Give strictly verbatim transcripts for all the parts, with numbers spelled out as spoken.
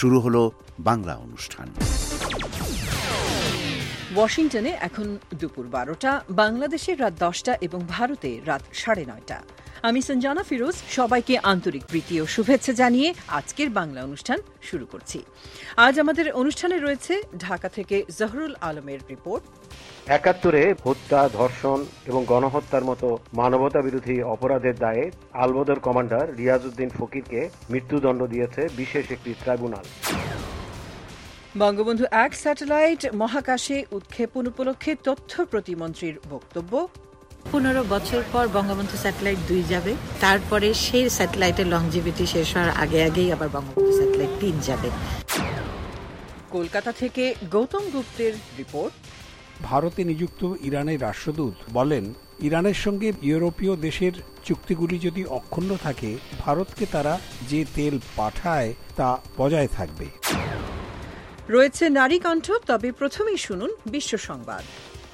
শুরু হলো বাংলা অনুষ্ঠান। ওয়াশিংটনে এখন দুপুর বারোটা, বাংলাদেশের রাত দশটা এবং ভারতে রাত সাড়ে নয়টা। আমি সঞ্জানা ফিরোজ, সবাইকে আন্তরিক প্রীতি ও শুভেচ্ছা জানিয়ে আজকের বাংলা অনুষ্ঠান শুরু করছি। আজ আমাদের অনুষ্ঠানে রয়েছে ঢাকা থেকে জহরুল আলমের রিপোর্ট। একাত্তরে হত্যা, ধর্ষণ এবং গণহত্যার মতো মানবতা বিরোধী অপরাধের দায়ে আলবদর কমান্ডার রিয়াজউদ্দিন ফকিরকে মৃত্যুদণ্ড দিয়েছে বিশেষ একটি ট্রাইব্যুনাল। বঙ্গবন্ধু এক স্যাটেলাইট মহাকাশে উৎক্ষেপণ উপলক্ষে তথ্য প্রতিমন্ত্রীর বক্তব্য। পনেরো বছর পর বঙ্গবন্ধু স্যাটেলাইট দুই যাবে, তারপরে সেই স্যাটেলাইটের লংজিভিটি শেষ হওয়ার আগে আগেই আবার বঙ্গবন্ধু স্যাটেলাইট তিন যাবে। কলকাতা থেকে গৌতম গুপ্তের রিপোর্ট। ভারতে নিযুক্ত ইরানের রাষ্ট্রদূত বলেন, ইরানের সঙ্গে ইউরোপীয় দেশের চুক্তিগুলি যদি অক্ষুণ্ণ থাকে, ভারতকে তারা যে তেল পাঠায় তা বজায় থাকবে। রয়েছে নারী কণ্ঠ, তবে প্রথমেই শুনুন বিশ্ব সংবাদ।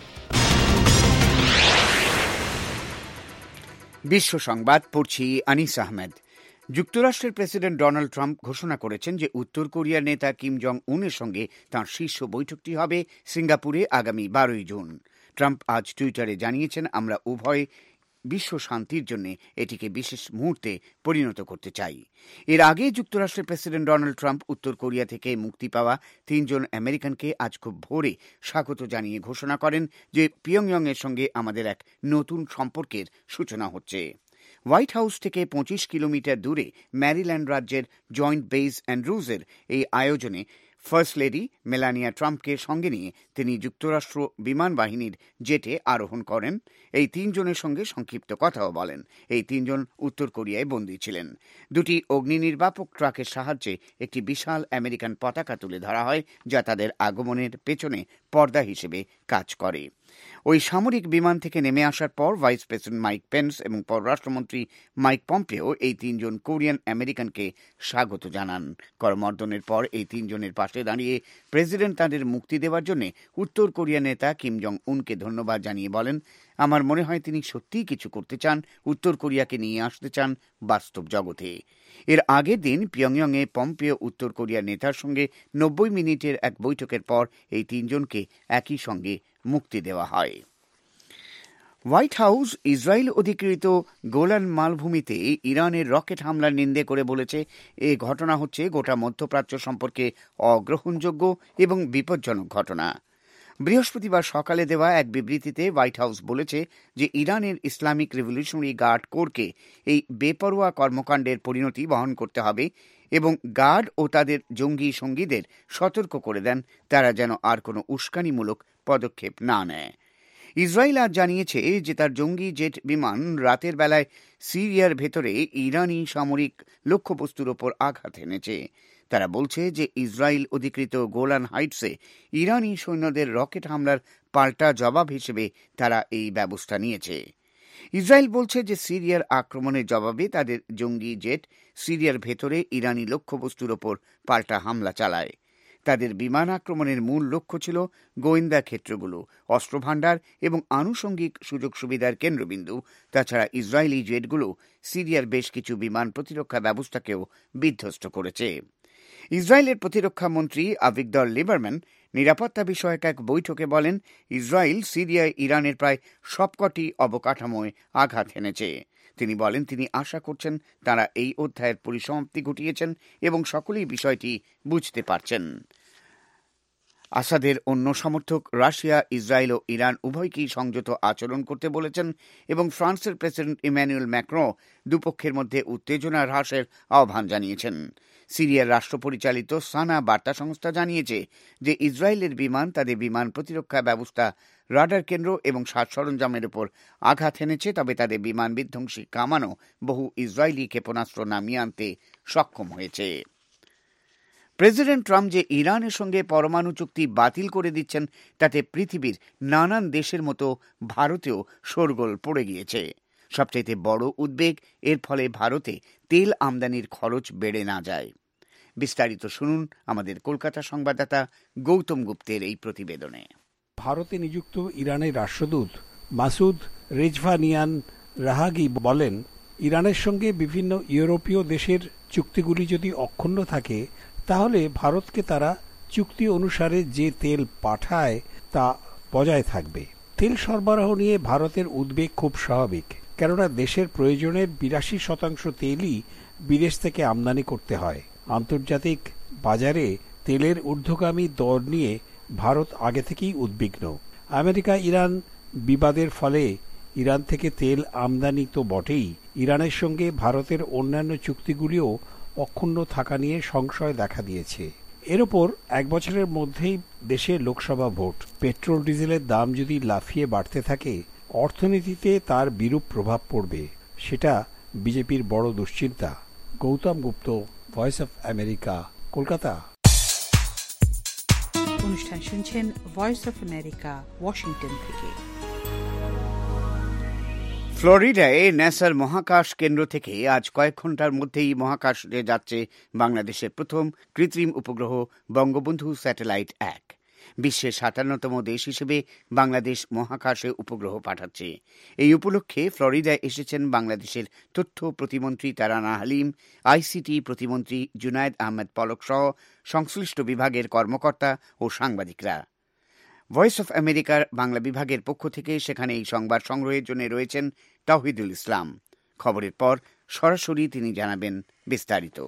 বিশ্ব সংবাদ পড়ছি আনিস আহমেদ। যুক্তরাষ্ট্রের প্রেসিডেন্ট ডোনাল্ড ট্রাম্প ঘোষণা করেছেন যে উত্তর কোরিয়ার নেতা কিম জং উনের সঙ্গে তাঁর শীর্ষ বৈঠকটি হবে সিঙ্গাপুরে আগামী বারোই জুন। ট্রাম্প আজ টুইটারে জানিয়েছেন, আমরা উভয় বিশ্ব শান্তির জন্য এটিকে বিশেষ মুহূর্তে পরিণত করতে চাই। এর আগে যুক্তরাষ্ট্রের প্রেসিডেন্ট ডোনাল্ড ট্রাম্প উত্তর কোরিয়া থেকে মুক্তি পাওয়া তিনজন আমেরিকানকে আজ খুব ভোরে স্বাগত জানিয়ে ঘোষণা করেন যে পিয়ংইয়ং এর সঙ্গে আমাদের এক নতুন সম্পর্কের সূচনা হচ্ছে। হোয়াইট হাউস থেকে পঁচিশ কিলোমিটার দূরে ম্যারিল্যান্ড রাজ্যের জয়েন্ট বেস অ্যান্ড্রুজের এই আয়োজনে ফার্স্ট লেডি মেলানিয়া ট্রাম্পকে সঙ্গে নিয়ে তিনি যুক্তরাষ্ট্র বিমান বাহিনীর জেটে আরোহণ করেন। এই তিনজনের সঙ্গে সংক্ষিপ্ত কথাও বলেন। এই তিনজন উত্তর কোরিয়ায় বন্দী ছিলেন। দুটি অগ্নি নির্বাপক ট্রাকের সাহায্যে একটি বিশাল আমেরিকান পতাকা তুলে ধরা হয়, যা তাদের আগমনের পেছনে পর্দা হিসেবে কাজ করে। ওই সামরিক বিমান থেকে নেমে আসার পর ভাইস প্রেসিডেন্ট মাইক পেন্স এবং পররাষ্ট্রমন্ত্রী মাইক পম্পেও এই তিনজন কোরিয়ান আমেরিকানকে স্বাগত জানান। করমর্দনের পর এই তিনজনের পাশে দাঁড়িয়ে প্রেসিডেন্ট তাদের মুক্তি দেওয়ার জন্য উত্তর কোরিয়া নেতা কিম জং উনকে ধন্যবাদ জানিয়ে বলেন, আমার মনে হয় তিনি সত্যিই কিছু করতে চান, উত্তর কোরিয়াকে নিয়ে আসতে চান বাস্তব জগতে। এর আগের দিন পিয়ংইয়ংয়ে পম্পেও উত্তর কোরিয়ার নেতার সঙ্গে নব্বই মিনিটের এক বৈঠকের পর এই তিনজনকে একই সঙ্গে মুক্তি দেওয়া হয়। হোয়াইট হাউস ইসরায়েল অধিকৃত গোলান মালভূমিতে ইরানের রকেট হামলার নিন্দে করে বলেছে, এ ঘটনা হচ্ছে গোটা মধ্যপ্রাচ্য সম্পর্কে অগ্রহণযোগ্য এবং বিপজ্জনক ঘটনা। বৃহস্পতিবার সকালে দেওয়া এক বিবৃতিতে হোয়াইট হাউস বলেছে যে ইরানের ইসলামিক রেভলিউশনারি গার্ড কোরকে এই বেপরোয়া কর্মকাণ্ডের পরিণতি বহন করতে হবে এবং গার্ড ও তাদের জঙ্গি সঙ্গীদের সতর্ক করে দেন তারা যেন আর কোনো উস্কানিমূলক পদক্ষেপ না নেয়। ইসরায়েল আজ জানিয়েছে যে তার জঙ্গি জেট বিমান রাতের বেলায় সিরিয়ার ভেতরে ইরানি সামরিক লক্ষ্যবস্তুর ওপর আঘাত এনেছে। তারা বলছে যে ইসরায়েল অধিকৃত গোলান হাইটসে ইরানি সৈন্যদের রকেট হামলার পাল্টা জবাব হিসেবে তারা এই ব্যবস্থা নিয়েছে। ইসরায়েল বলছে যে সিরিয়ার আক্রমণের জবাবে তাদের জঙ্গি জেট সিরিয়ার ভেতরে ইরানি লক্ষ্যবস্তুর ওপর পাল্টা হামলা চালায়। তাদের বিমান আক্রমণের মূল লক্ষ্য ছিল গোয়েন্দা ক্ষেত্রগুলো, অস্ত্রভাণ্ডার এবং আনুষঙ্গিক সুযোগ সুবিধার কেন্দ্রবিন্দু। তাছাড়া ইসরায়েলি জেটগুলো সিরিয়ার বেশ কিছু বিমান প্রতিরক্ষা ব্যবস্থাকেও বিধ্বস্ত করেছে। ইসরায়েলের প্রতিরক্ষা মন্ত্রী আভিগদর লিবারম্যান নিরাপত্তা বিষয়ক এক বৈঠকে বলেন, ইসরায়েল সিরিয়ায় ইরানের প্রায় সবকটি অবকাঠামোয় আঘাত হেনেছে। তিনি বলেন, তিনি আশা করছেন তারা এই অধ্যায়ের পরিসমাপ্তি ঘটিয়েছেন এবং সকলেই বিষয়টি বুঝতে পারছেন। আসাদের অন্য সমর্থক রাশিয়া, ইসরায়েল ও ইরান উভয়কেই সংযত আচরণ করতে বলেছেন এবং ফ্রান্সের প্রেসিডেন্ট ইম্যানুয়েল ম্যাক্রো দুপক্ষের মধ্যে উত্তেজনা হ্রাসের আহ্বান জানিয়েছেন। সিরিয়ার রাষ্ট্র পরিচালিত সানা বার্তা সংস্থা জানিয়েছে যে ইসরায়েলের বিমান তাদের বিমান প্রতিরক্ষা ব্যবস্থা, রাডার কেন্দ্র এবং সাজ সরঞ্জামের উপর আঘাত এনেছে, তবে তাদের বিমান বিধ্বংসী কামানো বহু ইসরায়েলি ক্ষেপণাস্ত্র নামিয়ে আনতে সক্ষম হয়েছে। প্রেসিডেন্ট ট্রাম্প যে ইরানের সঙ্গে পরমাণু চুক্তি বাতিল করে দিচ্ছেন, তাতে পৃথিবীর নানান দেশের মতো ভারতেও শোরগোল পড়ে গিয়েছে। সবচাইতে বড় উদ্বেগ, এর ফলে ভারতে তেল আমদানির খরচ বেড়ে না যায়। বিস্তারিত শুনুন আমাদের কলকাতা সংবাদদাতা গৌতম গুপ্তের এই প্রতিবেদনে। ভারতে নিযুক্ত ইরানের রাষ্ট্রদূত মাসুদ রেজভানিয়ান রাহাগি বলেন, ইরানের সঙ্গে বিভিন্ন ইউরোপীয় দেশের চুক্তিগুলি যদি অক্ষুণ্ণ থাকে, তাহলে ভারতকে তারা চুক্তি অনুসারে যে তেল পাঠায় তা বজায় থাকবে। তেল সরবরাহ নিয়ে ভারতের উদ্বেগ খুব স্বাভাবিক, কেননা দেশের প্রয়োজনের বিরাশি শতাংশ তেলই বিদেশ থেকে আমদানি করতে হয়। আন্তর্জাতিক বাজারে তেলের ঊর্ধ্বগামী দর নিয়ে ভারত আগে থেকেই উদ্বিগ্ন। আমেরিকা ইরান বিবাদের ফলে ইরান থেকে তেল আমদানি তো বটেই, ইরানের সঙ্গে ভারতের অন্যান্য চুক্তিগুলিও অক্ষুণ্ণ থাকা নিয়ে সংশয় দেখা দিয়েছে। এর ওপর এক বছরের মধ্যেই দেশে লোকসভা ভোট। পেট্রোল ডিজেলের দাম যদি লাফিয়ে বাড়তে থাকে, অর্থনীতিতে তার বিরূপ প্রভাব পড়বে, সেটা বিজেপির বড় দুশ্চিন্তা। Gautam Gupta, Voice of America, Kolkata. অনুষ্ঠান শুনছেন ভয়েস অফ আমেরিকা, ওয়াশিংটন থেকে। ফ্লোরিডায় ন্যাসার মহাকাশ কেন্দ্র থেকে আজ কয়েক ঘন্টার মধ্যেই মহাকাশে যাচ্ছে বাংলাদেশের প্রথম কৃত্রিম উপগ্রহ বঙ্গবন্ধু স্যাটেলাইট এক। বিশ্বের সাতান্নতম দেশ হিসেবে বাংলাদেশ মহাকাশে উপগ্রহ পাঠাচ্ছে। এই উপলক্ষে ফ্লোরিডায় এসেছেন বাংলাদেশের তথ্য প্রতিমন্ত্রী তারানা হালিম, আইসিটি প্রতিমন্ত্রী জুনায়েদ আহমেদ পলক সহ সংশ্লিষ্ট বিভাগের কর্মকর্তা ও সাংবাদিকরা। ভয়েস অফ আমেরিকার বাংলা বিভাগের পক্ষ থেকে সেখানে এই সংবাদ সংগ্রহের জন্য রয়েছেন তাওহিদুল ইসলাম। খবরের পর সরাসরি তিনি জানাবেন বিস্তারিত।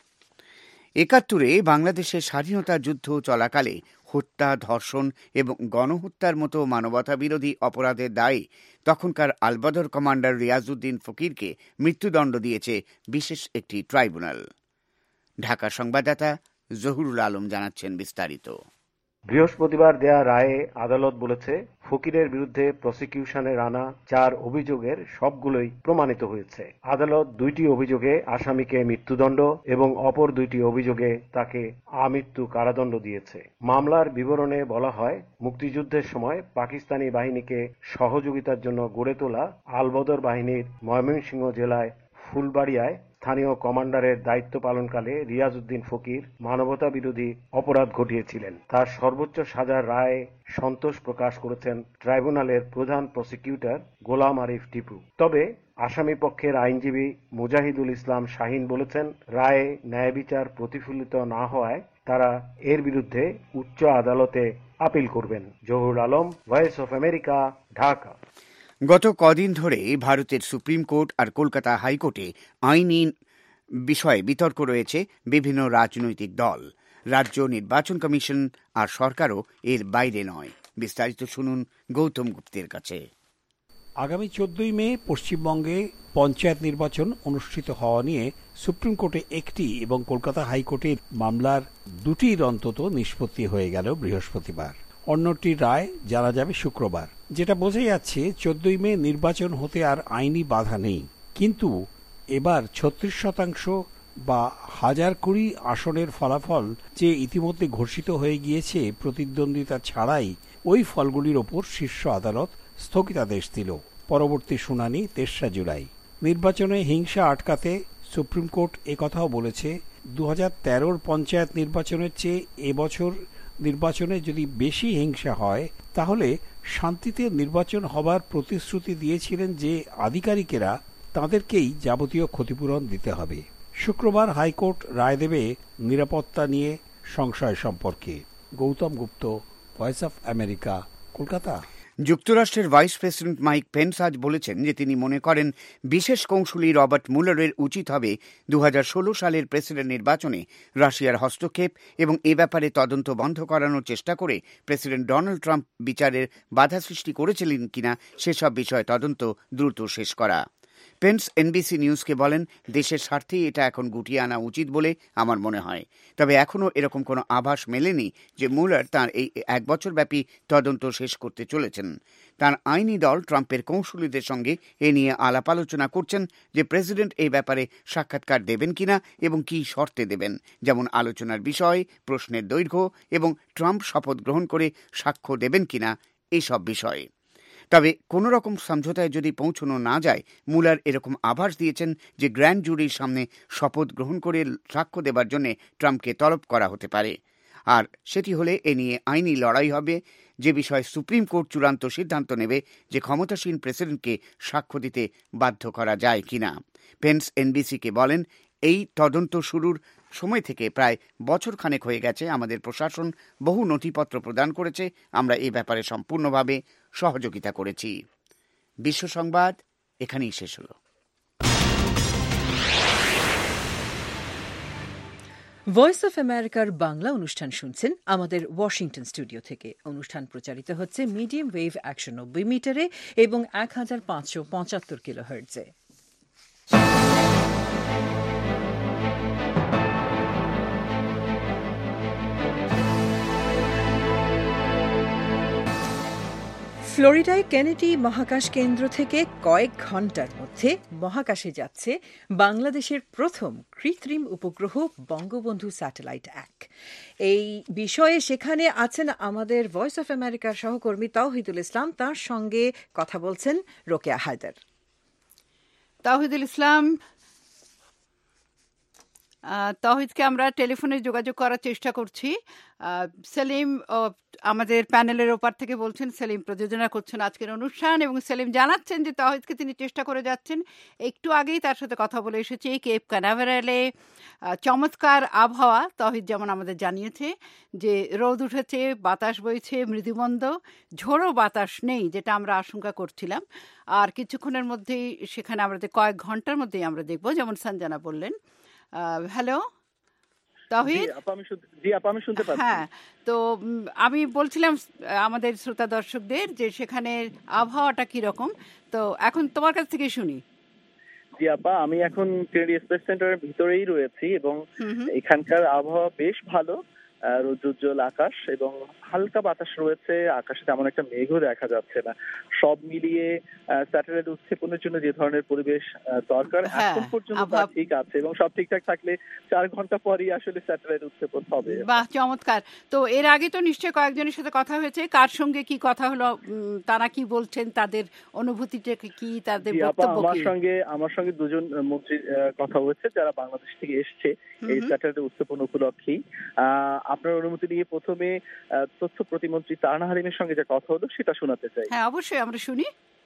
একাত্তরে বাংলাদেশের স্বাধীনতা যুদ্ধ চলাকালে হত্যা, ধর্ষণ এবং গণহত্যার মতো মানবতা বিরোধী অপরাধের দায়ে তখনকার আলবদর কমান্ডার রিয়াজউদ্দিন ফকিরকে মৃত্যুদণ্ড দিয়েছে বিশেষ একটি ট্রাইব্যুনাল। ঢাকা সংবাদদাতা জহুরুল আলম জানাচ্ছেন বিস্তারিত। বৃহস্পতিবার দেয়া রায়ে আদালত বলেছে, ফকিরের বিরুদ্ধে প্রসিকিউশনের আনা চার অভিযোগের সবগুলোই প্রমাণিত হয়েছে। আদালত দুইটি অভিযোগে আসামিকে মৃত্যুদণ্ড এবং অপর দুইটি অভিযোগে তাকে আমৃত্যু কারাদণ্ড দিয়েছে। মামলার বিবরণে বলা হয়, মুক্তিযুদ্ধের সময় পাকিস্তানি বাহিনীকে সহযোগিতার জন্য গড়ে তোলা আলবদর বাহিনীর ময়মনসিংহ জেলায় ফুলবাড়িয়ায় স্থানীয় কমান্ডারের দায়িত্ব পালনকালে রিয়াজউদ্দিন ফকির মানবতা বিরোধী অপরাধ ঘটিয়েছিলেন। তার সর্বোচ্চ সাজার রায়ে সন্তোষ প্রকাশ করেছেন ট্রাইব্যুনালের প্রধান প্রসিকিউটর গোলাম আরিফ টিপু। তবে আসামি পক্ষের আইনজীবী মুজাহিদুল ইসলাম শাহিন বলেছেন, রায়ে ন্যায় বিচার প্রতিফলিত না হওয়ায় তারা এর বিরুদ্ধে উচ্চ আদালতে আপিল করবেন। Zahurul Alam, Voice of America, Dhaka. গত কদিন ধরে ভারতের সুপ্রিম কোর্ট আর কলকাতা হাইকোর্টে আইনি বিষয়ে বিতর্ক রয়েছে বিভিন্ন রাজনৈতিক দল। রাজ্য নির্বাচন কমিশন আর সরকারও এর বাইরে নয়। বিস্তারিত শুনুন গৌতম গুপ্তের কাছে। আগামী চোদ্দই মে পশ্চিমবঙ্গে পঞ্চায়েত নির্বাচন অনুষ্ঠিত হওয়া নিয়ে সুপ্রিম কোর্টে একটি এবং কলকাতা হাইকোর্টের মামলার দুটির অন্তত নিষ্পত্তি হয়ে গেল বৃহস্পতিবার। অন্যটির রায় জানা যাবে শুক্রবার। যেটা বোঝা যাচ্ছে, চোদ্দই মে নির্বাচন হতে আর আইনি বাধা নেই। কিন্তু এবার ছত্রিশ শতাংশ বা হাজার কুড়ি আসনের ফলাফল যে ইতিমধ্যে ঘোষিত হয়ে গিয়েছে, প্রতিদ্বন্দ্বিতা ছাড়াই ওই ফলগুলির ওপর শীর্ষ আদালত স্থগিতাদেশ দিল। পরবর্তী শুনানি তেসরা জুলাই। নির্বাচনে হিংসা আটকাতে সুপ্রিম কোর্ট একথাও বলেছে, দু হাজার তেরোর পঞ্চায়েত নির্বাচনের চেয়ে এবছর নির্বাচনে যদি বেশি হিংসা হয়, তাহলে শান্তিতে নির্বাচন হবার প্রতিশ্রুতি দিয়েছিলেন যে আধিকারিকেরা, তাদেরকেই যাবতীয় ক্ষতিপূরণ দিতে হবে। শুক্রবার হাইকোর্ট রায় দেবে নিরাপত্তা নিয়ে সংশয় সম্পর্কে। Gautam Gupta, Voice of America, Kolkata. যুক্তরাষ্ট্রের ভাইস প্রেসিডেন্ট মাইক পেন্স আজ বলেছেন যে তিনি মনে করেন বিশেষ কৌঁসুলি রবার্ট মুলারের উচিত হবে দু হাজার ষোলো সালের প্রেসিডেন্ট নির্বাচনে রাশিয়ার হস্তক্ষেপ এবং এ ব্যাপারে তদন্ত বন্ধ করানোর চেষ্টা করে প্রেসিডেন্ট ডোনাল্ড ট্রাম্প বিচারের বাধা সৃষ্টি করেছিলেন কিনা সেসব বিষয়ে তদন্ত দ্রুত শেষ করা। পেন্স এনবিসি নিউজকে বলেন, দেশের স্বার্থেই এটা এখন গুটিয়ে আনা উচিত বলে আমার মনে হয়। তবে এখনও এরকম কোনো আভাস মেলেনি যে মুলার তাঁর এই এক বছরব্যাপী তদন্ত শেষ করতে চলেছেন। তাঁর আইনি দল ট্রাম্পের কৌঁসুলিদের সঙ্গে এ নিয়ে আলাপ আলোচনা করছেন যে প্রেসিডেন্ট এই ব্যাপারে সাক্ষাৎকার দেবেন কিনা এবং কী শর্তে দেবেন, যেমন আলোচনার বিষয়, প্রশ্নের দৈর্ঘ্য এবং ট্রাম্প শপথ গ্রহণ করে সাক্ষ্য দেবেন কিনা, এইসব বিষয়ে। তবে কোনো রকম সমঝোতায় যদি পৌঁছানো না যায়, মুলার এরকম আভাস দিয়েছেন যে গ্র্যান্ড জুরির সামনে শপথ গ্রহণ করে সাক্ষ্য দেবার জন্য ট্রাম্পকে তলব করা হতে পারে। আর সেটি হলে এ নিয়ে আইনি লড়াই হবে, যে বিষয়ে সুপ্রিম কোর্ট চূড়ান্ত সিদ্ধান্ত নেবে যে ক্ষমতাসীন প্রেসিডেন্টকে সাক্ষ্য দিতে বাধ্য করা যায় কিনা। পেন্স এনবিসিকে বলেন, এই তদন্ত শুরুর সময় থেকে প্রায় বছর খানেক হয়ে গেছে। আমাদের প্রশাসন বহু নথিপত্র প্রদান করেছে, আমরা এই ব্যাপারে সম্পূর্ণভাবে সহযোগিতা করেছি। বিশ্ব সংবাদ এখানেই শেষ হলো। ভয়েস অফ আমেরিকার বাংলা অনুষ্ঠান শুনছেন আমাদের ওয়াশিংটন স্টুডিও থেকে। অনুষ্ঠান প্রচারিত হচ্ছে মিডিয়াম ওয়েভ একশো নব্বই মিটারে এবং এক হাজার পাঁচশো পঁচাত্তর কিলো হার্টজে। ফ্লোরিডায় কেনেডি মহাকাশ কেন্দ্র থেকে কয়েক ঘণ্টার মধ্যে মহাকাশে যাচ্ছে বাংলাদেশের প্রথম কৃত্রিম উপগ্রহ বঙ্গবন্ধু স্যাটেলাইট এক। এই বিষয়ে সেখানে আছেন আমাদের ভয়েস অফ আমেরিকার সহকর্মী তাওহিদুল ইসলাম, তার সঙ্গে কথা বলছেন রোকেয়া হায়দার। তাওহিদুল ইসলাম, তাওহিদকে আমরা টেলিফোনে যোগাযোগ করার চেষ্টা করছি। সেলিম আমাদের প্যানেলের ওপার থেকে বলছেন, সেলিম প্রযোজনা করছেন আজকের অনুষ্ঠান এবং সেলিম জানাচ্ছেন যে তাওহিদকে তিনি চেষ্টা করে যাচ্ছেন। একটু আগেই তার সাথে কথা বলে এসেছি। কেপ কানাভেরালে চমৎকার আবহাওয়া, তাওহিদ যেমন আমাদের জানিয়েছে যে রোদ উঠেছে, বাতাস বইছে মৃদুমন্দ, ঝোড়ো বাতাস নেই যেটা আমরা আশঙ্কা করছিলাম। আর কিছুক্ষণের মধ্যেই সেখানে আমাদের কয়েক ঘন্টার মধ্যেই আমরা দেখব, যেমন সঞ্জনা বললেন। হ্যালো তাওহিদ। জি আপা, আমি শুনতে পাচ্ছি। হ্যাঁ, তো আমি বলছিলাম আমাদের শ্রোতা দর্শকদের যে সেখানে আবহাওয়াটা কি রকম, তো এখন তোমার কাছ থেকে শুনি। জি আপা, আমি এখন কেনেডি স্পেস সেন্টারের ভিতরেই রয়েছি এবং এখানকার আবহাওয়া বেশ ভালো, রৌদ্রোজ্জ্বল আকাশ এবং হালকা বাতাস রয়েছে। আকাশে তেমন একটা মেঘও দেখা যাচ্ছে না। সব মিলিয়ে স্যাটেলাইট উৎক্ষেপণের জন্য যে ধরনের পরিবেশ দরকার এখন পর্যন্ত তা ঠিক আছে এবং সব ঠিকঠাক থাকলে চার ঘন্টা পরই আসলে স্যাটেলাইট উৎক্ষেপণ হবে। বাহ, চমৎকার। তো এর আগে তো নিশ্চয়ই কয়েকজনের সাথে কথা হয়েছে, কার সঙ্গে কি কথা হলো, তারা কি বলছেন, তাদের অনুভূতিটা কি, তাদের বক্তব্য কি? আমার সঙ্গে আমার সঙ্গে দুজন মন্ত্রীর কথা হয়েছে যারা বাংলাদেশ থেকে এসছে এই স্যাটেলাইট উৎক্ষেপণ উপলক্ষেই। আহ আপনার অনুমতি নিয়ে প্রথমে তথ্য প্রতিমন্ত্রী তারানা হালিমের সঙ্গে যে কথা হলো সেটা শোনাতে চাই। হ্যাঁ অবশ্যই, আমরা শুনি।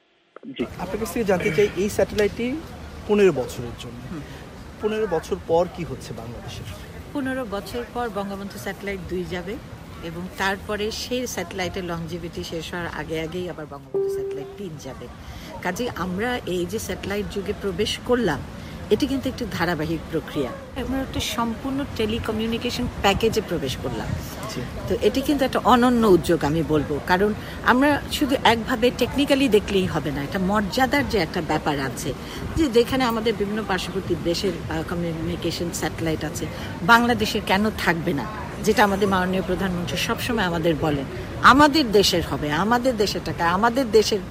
জি, আপনার কাছ থেকে জানতে চাই, এই স্যাটেলাইটটি পনেরো বছরের জন্য, পনেরো বছর পর কি হচ্ছে বাংলাদেশের? পনেরো বছর পর বঙ্গবন্ধু স্যাটেলাইট দুই যাবে এবং তারপরে সেই স্যাটেলাইটের লংজিভিটি শেষ হওয়ার আগে আগেই আবার বঙ্গবন্ধু স্যাটেলাইট তিন যাবে। কাজে আমরা এই যে স্যাটেলাইট যুগে প্রবেশ করলাম, এটি কিন্তু একটি ধারাবাহিক প্রক্রিয়া। আমরা একটা সম্পূর্ণ টেলিকমিউনিকেশন প্যাকেজে প্রবেশ করলাম। তো এটি কিন্তু একটা অনন্য উদ্যোগ আমি বলবো, কারণ আমরা শুধু একভাবে টেকনিক্যালি দেখলেই হবে না, এটা মর্যাদার যে একটা ব্যাপার আছে, যে যেখানে আমাদের বিভিন্ন পার্শ্ববর্তী দেশের কমিউনিকেশন স্যাটেলাইট আছে, বাংলাদেশের কেন থাকবে না, যেটা আমাদের মাননীয় প্রধানমন্ত্রী সবসময় আমাদের বলেন, আমাদের দেশের হবে, আমাদের দেশের টাকা, আমাদের দেশের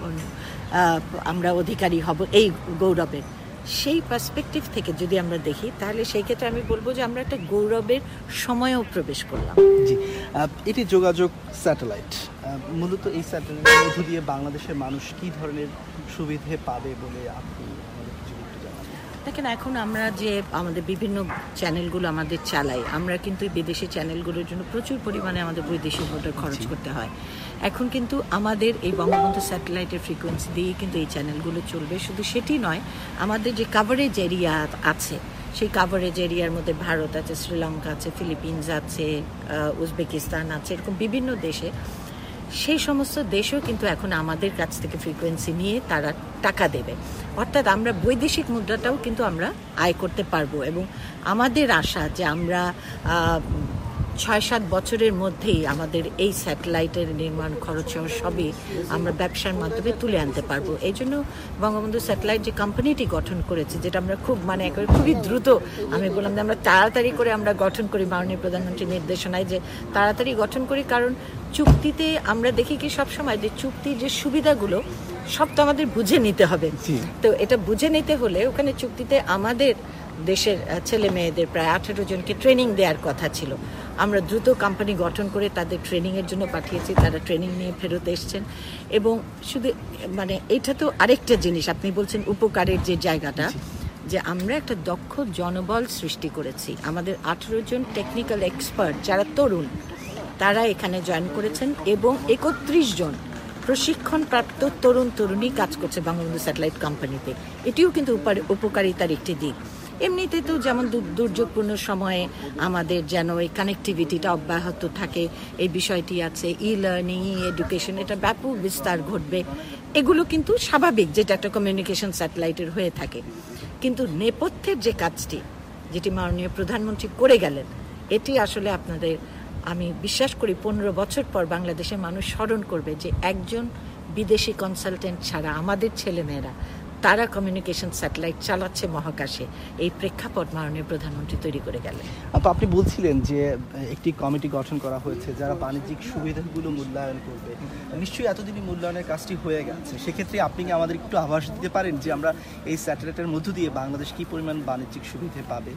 আমরা অধিকারী হব এই গৌরবের। সেই পার্সপেক্টিভ থেকে যদি আমরা দেখি, তাহলে সেই ক্ষেত্রে আমি বলবো যে আমরা একটা গৌরবের সময়েও প্রবেশ করলাম। জি, এটি যোগাযোগ স্যাটেলাইট। মূলত এই স্যাটেলাইটের মধ্য দিয়ে বাংলাদেশের মানুষ কি ধরনের সুবিধে পাবে বলে আপনি দেখেন? এখন আমরা যে আমাদের বিভিন্ন চ্যানেলগুলো আমাদের চালাই, আমরা কিন্তু বিদেশি চ্যানেলগুলোর জন্য প্রচুর পরিমাণে আমাদের বৈদেশিক মুদ্রা খরচ করতে হয়। এখন কিন্তু আমাদের এই বঙ্গবন্ধু স্যাটেলাইটের ফ্রিকোয়েন্সি দিয়ে কিন্তু এই চ্যানেলগুলো চলবে। শুধু সেটি নয়, আমাদের যে কাভারেজ এরিয়া আছে, সেই কাভারেজ এরিয়ার মধ্যে ভারত আছে, শ্রীলঙ্কা আছে, ফিলিপিন্স আছে, উজবেকিস্তান আছে, এরকম বিভিন্ন দেশে, সেই সমস্ত দেশও কিন্তু এখন আমাদের কাছ থেকে ফ্রিকোয়েন্সি নিয়ে তারা টাকা দেবে। অর্থাৎ আমরা বৈদেশিক মুদ্রাটাও কিন্তু আমরা আয় করতে পারবো এবং আমাদের আশা যে আমরা ছয় সাত বছরের মধ্যেই আমাদের এই স্যাটেলাইটের নির্মাণ খরচ সবই আমরা ব্যবসার মাধ্যমে তুলে আনতে পারবো। এই জন্য বঙ্গবন্ধু স্যাটেলাইট যে কোম্পানিটি গঠন করেছে, যেটা আমরা খুব মানে একেবারে খুবই দ্রুত, আমি বললাম যে আমরা তাড়াতাড়ি করে আমরা গঠন করি, মাননীয় প্রধানমন্ত্রীর নির্দেশনায় যে তাড়াতাড়ি গঠন করি, কারণ চুক্তিতে আমরা দেখি কি সবসময় যে চুক্তির যে সুবিধাগুলো সব তো আমাদের বুঝে নিতে হবে। তো এটা বুঝে নিতে হলে ওখানে চুক্তিতে আমাদের দেশের ছেলে মেয়েদের প্রায় আঠেরো জনকে ট্রেনিং দেওয়ার কথা ছিল। আমরা দ্রুত কোম্পানি গঠন করে তাদের ট্রেনিংয়ের জন্য পাঠিয়েছি, তারা ট্রেনিং নিয়ে ফেরত এসছেন। এবং শুধু মানে এটা তো আরেকটা জিনিস, আপনি বলছেন উপকারের যে জায়গাটা, যে আমরা একটা দক্ষ জনবল সৃষ্টি করেছি। আমাদের আঠেরো জন টেকনিক্যাল এক্সপার্ট যারা তরুণ, তারা এখানে জয়েন করেছেন এবং একত্রিশ জন প্রশিক্ষণপ্রাপ্ত তরুণ তরুণী কাজ করছে বঙ্গবন্ধু স্যাটেলাইট কোম্পানিতে। এটিও কিন্তু উপকারিতার একটি দিক। এমনিতে তো যেমন দুর্যোগপূর্ণ সময়ে আমাদের যেন এই কানেক্টিভিটিটা অব্যাহত থাকে এই বিষয়টি আছে, ই লার্নিং, ই এডুকেশন, এটা ব্যাপক বিস্তার ঘটবে, এগুলো কিন্তু স্বাভাবিক যেটা একটা কমিউনিকেশন স্যাটেলাইটের হয়ে থাকে। কিন্তু নেপথ্যের যে কাজটি যেটি মাননীয় প্রধানমন্ত্রী করে গেলেন, এটি আসলে আপনাদের, আমি বিশ্বাস করি পনেরো বছর পর বাংলাদেশের মানুষ স্মরণ করবে যে একজন বিদেশি কনসালটেন্ট ছাড়া আমাদের ছেলেমেয়েরা তারা কমিউনিকেশন স্যাটেলাইট চালাচ্ছে মহাকাশে, এই প্রেক্ষাপট মাননীয় প্রধানমন্ত্রী তৈরি করে গেলেন। আপনি বলছিলেন যে একটি কমিটি গঠন করা হয়েছে যারা বাণিজ্যিক সুবিধাগুলো মূল্যায়ন করবে, নিশ্চয়ই এতদিনই মূল্যায়নের কাজটি হয়ে গেছে, সেক্ষেত্রে আপনি কি আমাদের একটু আভাস দিতে পারেন যে আমরা এই স্যাটেলাইটের মধ্য দিয়ে বাংলাদেশ কি পরিমাণ বাণিজ্যিক সুবিধা পাবে?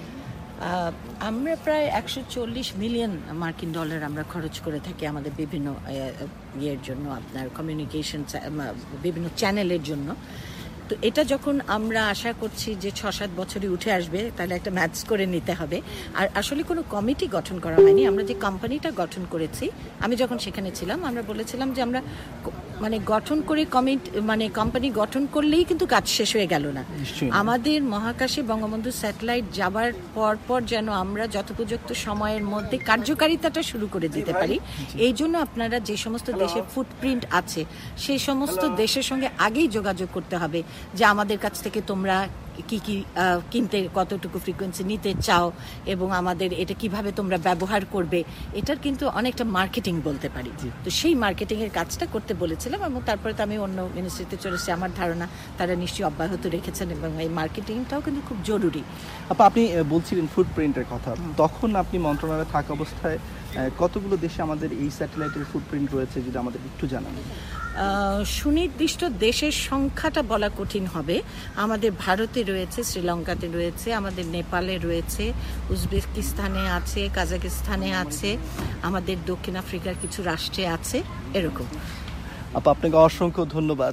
আমরা প্রায় একশো চল্লিশ মিলিয়ন মার্কিন ডলার আমরা খরচ করে থাকি আমাদের বিভিন্ন ইয়ের জন্য, আপনার কমিউনিকেশন বিভিন্ন চ্যানেলের জন্য। তো এটা যখন আমরা আশা করছি যে ছ সাত বছরই উঠে আসবে, তাহলে একটা ম্যাথস করে নিতে হবে। আর আসলে কোনো কমিটি গঠন করা হয়নি, আমরা যে কোম্পানিটা গঠন করেছি, আমি যখন সেখানে ছিলাম আমরা বলেছিলাম যে আমরা মানে গঠন করে কমিটি মানে কোম্পানি গঠন করলেই কিন্তু কাজ শেষ হয়ে গেল না, আমাদের মহাকাশে বঙ্গবন্ধু স্যাটেলাইট যাবার পর পর যেন আমরা যথোপযুক্ত সময়ের মধ্যে কার্যকারিতাটা শুরু করে দিতে পারি। এই জন্য আপনারা যে সমস্ত দেশের ফুটপ্রিন্ট আছে সেই সমস্ত দেশের সঙ্গে আগেই যোগাযোগ করতে হবে যে আমাদের কাছ থেকে তোমরা কি কি কিনতে, কতটুকু ফ্রিকোয়েন্সি নিতে চাও এবং আমাদের এটা কিভাবে তোমরা ব্যবহার করবে, এটার কিন্তু অনেকটা মার্কেটিং বলতে পারি। তো সেই মার্কেটিং এর কাজটা করতে বলেছিলাম এবং তারপরে তো আমি অন্য মিনিস্ট্রিতে চলেছি, আমার ধারণা তারা নিশ্চয়ই অব্যাহত রেখেছেন এবং এই মার্কেটিংটাও কিন্তু খুব জরুরি। আপনি বলছিলেন ফুটপ্রিন্টের কথা, তখন আপনি মন্ত্রণালয়ে থাকা অবস্থায় কতগুলো দেশে আমাদের এই স্যাটেলাইটের ফুটপ্রিন্ট রয়েছে যদি আমাদের একটু জানান? সুনির্দিষ্ট দেশের সংখ্যাটা বলা কঠিন হবে। আমাদের ভারতে রয়েছে, শ্রীলঙ্কাতে রয়েছে, আমাদের নেপালে রয়েছে, উজবেকিস্তানে আছে, কাজাকিস্তানে আছে, আমাদের দক্ষিণ আফ্রিকার কিছু রাষ্ট্রে আছে, এরকম। আপা, আপনাকে অসংখ্য ধন্যবাদ।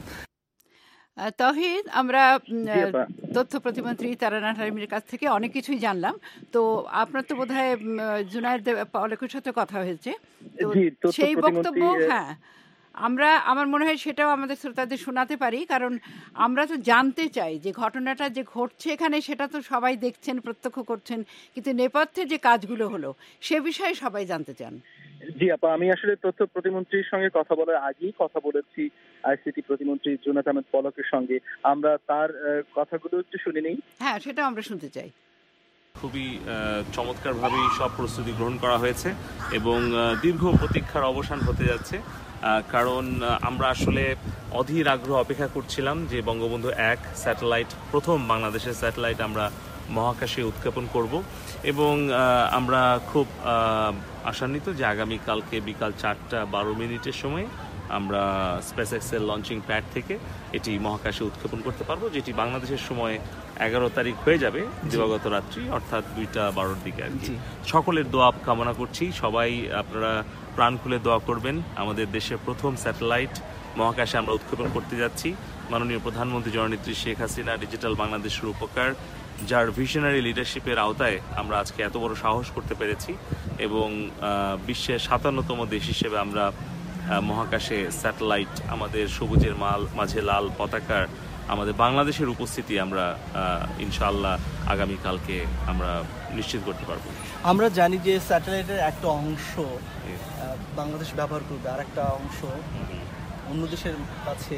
তহিদ, আমরা তথ্য প্রতিমন্ত্রী তারানাথ হালিমের কাছ থেকে অনেক কিছুই জানলাম। তো আপনার তো বোধহয় জুনায়েদ পলেকের সাথে কথা হয়েছে, তো সেই বক্তব্য, হ্যাঁ আমরা, আমার মনে হয় সেটাও আমাদের শ্রোতাদের শোনাতে পারি, কারণ আমরা তো জানতে চাই যে ঘটনাটা যে ঘটছে এখানে সেটা তো সবাই দেখছেন, প্রত্যক্ষ করছেন, কিন্তু নেপথ্যে যে কাজগুলো হলো সে বিষয়ে সবাই জানতে চান। জি আপা, আমি আসলে তথ্য প্রতিমন্ত্রীর সঙ্গে কথা বলার আগেই কথা বলেছি আইসিটি প্রতিমন্ত্রী জুনায়েদ আহমেদ পলকের সঙ্গে, আমরা তার কথাগুলো একটু শুনে নেই। হ্যাঁ, সেটা আমরা শুনতে চাই। খুবই চমৎকারভাবেই সব প্রস্তুতি গ্রহণ করা হয়েছে এবং দীর্ঘ প্রতীক্ষার অবসান হতে যাচ্ছে, কারণ আমরা আসলে অধীর আগ্রহ অপেক্ষা করছিলাম যে বঙ্গবন্ধু এক স্যাটেলাইট, প্রথম বাংলাদেশের স্যাটেলাইট আমরা মহাকাশে উৎক্ষেপণ করব এবং আমরা খুব আশান্বিত যে আগামীকালকে বিকাল চারটা বারো মিনিটের সময় আমরা স্পেসএক্সের লঞ্চিং প্যাড থেকে এটি মহাকাশে উৎক্ষেপণ করতে পারবো, যেটি বাংলাদেশের সময় এগারো তারিখ হয়ে যাবে দিবাগত রাত্রি, অর্থাৎ দুইটা বারোর দিকে আর কি। সকলের দোয়া কামনা করছি, সবাই আপনারা প্রাণ খুলে দোয়া করবেন। আমাদের দেশের প্রথম স্যাটেলাইট মহাকাশে আমরা উৎক্ষেপণ করতে যাচ্ছি। মাননীয় প্রধানমন্ত্রী জননেত্রী শেখ হাসিনা ডিজিটাল বাংলাদেশের উপকার, যার ভিশনারি লিডারশিপের আওতায় আমরা আজকে এত বড় সাহস করতে পেরেছি এবং বিশ্বের সাতান্নতম দেশ হিসেবে আমরা মহাকাশে স্যাটেলাইট, আমাদের সবুজের মাল মাঝে লাল পতাকার আমাদের বাংলাদেশের উপস্থিতি আমরা ইনশাআল্লাহ আগামীকালকে আমরা নিশ্চিত করতে পারবো। আমরা জানি যে স্যাটেলাইটের একটা অংশ বাংলাদেশ ব্যবহার করবে, আর একটা অংশ অন্য দেশের কাছে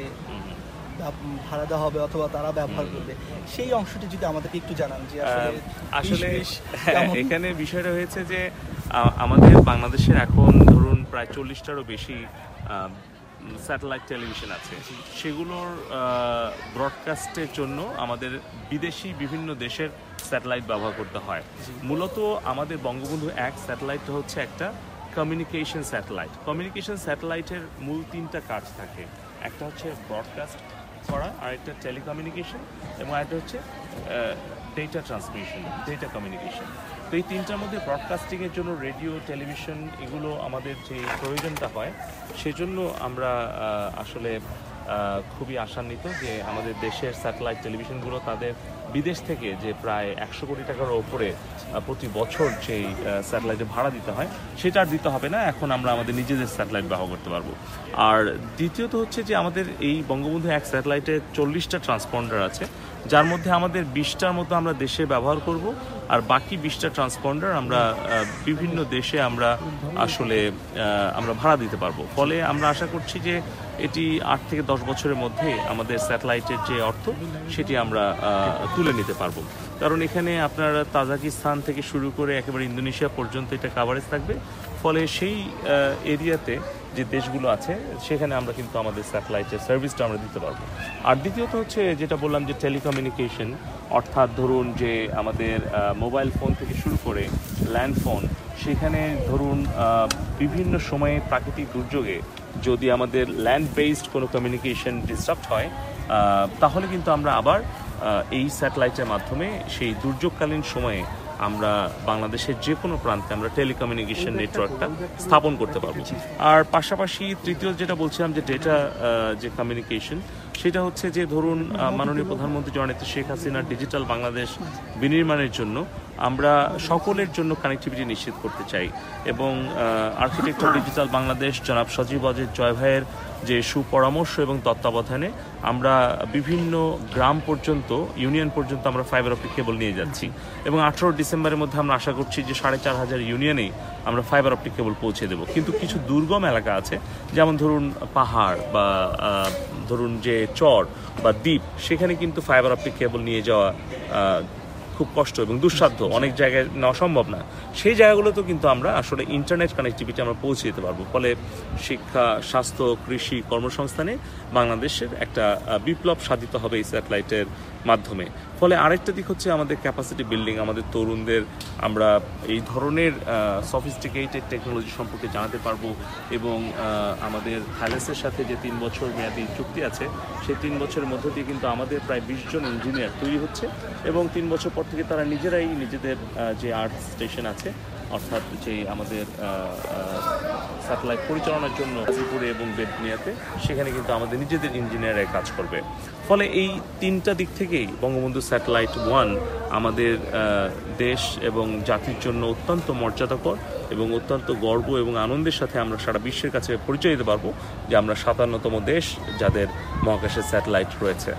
ভাড়া দেওয়া হবে অথবা তারা ব্যবহার করবে, সেই অংশটি যদি আমাদেরকে একটু জানান। যে আসলে এখানে বিষয়টা হয়েছে যে আমাদের বাংলাদেশের এখন ধরুন প্রায় চল্লিশটারও বেশি স্যাটেলাইট টেলিভিশন আছে, সেগুলোর ব্রডকাস্টের জন্য আমাদের বিদেশি বিভিন্ন দেশের স্যাটেলাইট ব্যবহার করতে হয়। মূলত আমাদের বঙ্গবন্ধু এক স্যাটেলাইটটা হচ্ছে একটা কমিউনিকেশন স্যাটেলাইট। কমিউনিকেশন স্যাটেলাইটের মূল তিনটা কাজ থাকে, একটা হচ্ছে ব্রডকাস্ট করা, আরেকটা টেলিকমিউনিকেশন এবং আরেকটা হচ্ছে ডেটা ট্রান্সমিশন, ডেটা কমিউনিকেশন। তো এই তিনটার মধ্যে ব্রডকাস্টিংয়ের জন্য রেডিও, টেলিভিশন এগুলো আমাদের যে প্রয়োজনটা হয়, সেজন্য আমরা আসলে খুবই আশান্বিত যে আমাদের দেশের স্যাটেলাইট টেলিভিশনগুলো তাদের বিদেশ থেকে যে প্রায় একশো কোটি টাকার ওপরে প্রতি বছর যেই স্যাটেলাইটে ভাড়া দিতে হয় সেটা আর দিতে হবে না। এখন আমরা আমাদের নিজেদের স্যাটেলাইট ব্যবহার করতে পারবো। আর দ্বিতীয়ত হচ্ছে যে আমাদের এই বঙ্গবন্ধু এক স্যাটেলাইটে চল্লিশটা ট্রান্সপন্ডার আছে, যার মধ্যে আমাদের বিশটার মতো আমরা দেশে ব্যবহার করব, আর বাকি বিশটা ট্রান্সপন্ডার আমরা বিভিন্ন দেশে আমরা আসলে আমরা ভাড়া দিতে পারবো। ফলে আমরা আশা করছি যে এটি আট থেকে দশ বছরের মধ্যে আমাদের স্যাটেলাইটের যে অর্থ সেটি আমরা তুলে নিতে পারবো। কারণ এখানে আপনার তাজিকিস্তান থেকে শুরু করে একেবারে ইন্দোনেশিয়া পর্যন্ত এটা কাভারেজ থাকবে। ফলে সেই এরিয়াতে যে দেশগুলো আছে সেখানে আমরা কিন্তু আমাদের স্যাটেলাইটের সার্ভিসটা আমরা দিতে পারবো। আর দ্বিতীয়ত হচ্ছে যেটা বললাম যে টেলিকমিউনিকেশন, অর্থাৎ ধরুন যে আমাদের মোবাইল ফোন থেকে শুরু করে ল্যান্ড ফোন, সেখানে ধরুন বিভিন্ন সময়ে প্রাকৃতিক দুর্যোগে যদি আমাদের ল্যান্ড বেসড কোনো কমিউনিকেশন ডিস্টার্ব হয় তাহলে কিন্তু আমরা আবার এই স্যাটেলাইটের মাধ্যমে সেই দুর্যোগকালীন সময়ে আমরা বাংলাদেশের যে কোনো প্রান্তে আমরা টেলিকমিউনিকেশন নেটওয়ার্কটা স্থাপন করতে পারবো। আর পাশাপাশি তৃতীয় যেটা বলছিলাম যে ডেটা যে কমিউনিকেশন, সেটা হচ্ছে যে ধরুন মাননীয় প্রধানমন্ত্রী জননেত্রী শেখ হাসিনার ডিজিটাল বাংলাদেশ বিনির্মাণের জন্য আমরা সকলের জন্য কানেক্টিভিটি নিশ্চিত করতে চাই এবং আর্কিটেক্ট অফ ডিজিটাল বাংলাদেশ জনাব সজীব অজিত জয় ভাইয়ের যে সুপরামর্শ এবং তত্ত্বাবধানে আমরা বিভিন্ন গ্রাম পর্যন্ত, ইউনিয়ন পর্যন্ত আমরা ফাইবার অপটিক কেবল নিয়ে যাচ্ছি এবং আঠারো ডিসেম্বরের মধ্যে আমরা আশা করছি যে সাড়ে চার হাজার ইউনিয়নেই আমরা ফাইবার অপটিক কেবল পৌঁছে দেবো। কিন্তু কিছু দুর্গম এলাকা আছে, যেমন ধরুন পাহাড় বা ধরুন যে চর বা দ্বীপ, সেখানে কিন্তু ফাইবার অপটিক কেবল নিয়ে যাওয়া খুব কষ্ট এবং দুঃসাধ্য, অনেক জায়গায় নেওয়া সম্ভব না। সেই জায়গাগুলোতেও কিন্তু আমরা আসলে ইন্টারনেট কানেক্টিভিটি আমরা পৌঁছে দিতে পারবো। ফলে শিক্ষা, স্বাস্থ্য, কৃষি, কর্মসংস্থানে বাংলাদেশের একটা বিপ্লব সাধিত হবে এই স্যাটেলাইটের মাধ্যমে। ফলে আরেকটা দিক হচ্ছে আমাদের ক্যাপাসিটি বিল্ডিং, আমাদের তরুণদের আমরা এই ধরনের সফিস্টিকেটেড টেকনোলজি সম্পর্কে জানাতে পারবো এবং আমাদের থ্যালেসের সাথে যে তিন বছর মেয়াদী চুক্তি আছে সেই তিন বছরের মধ্য দিয়ে কিন্তু আমাদের প্রায় বিশ জন ইঞ্জিনিয়ার তৈরি হচ্ছে এবং তিন বছর পর থেকে তারা নিজেরাই নিজেদের যে আর্থ স্টেশন আছে, অর্থাৎ যে আমাদের স্যাটেলাইট পরিচালনার জন্য গাজীপুরে এবং বেদনিয়াতে, সেখানে কিন্তু আমাদের নিজেদের ইঞ্জিনিয়াররাই কাজ করবে। ফলে এই তিনটা দিক থেকেই বঙ্গবন্ধু স্যাটেলাইট ওয়ান আমাদের দেশ এবং জাতির জন্য অত্যন্ত মর্যাদাকর এবং অত্যন্ত গর্ব এবং আনন্দের সাথে আমরা সারা বিশ্বের কাছে পরিচয় দিতে পারবো যে আমরা সাতান্নতম দেশ যাদের মহাকাশের স্যাটেলাইট রয়েছে।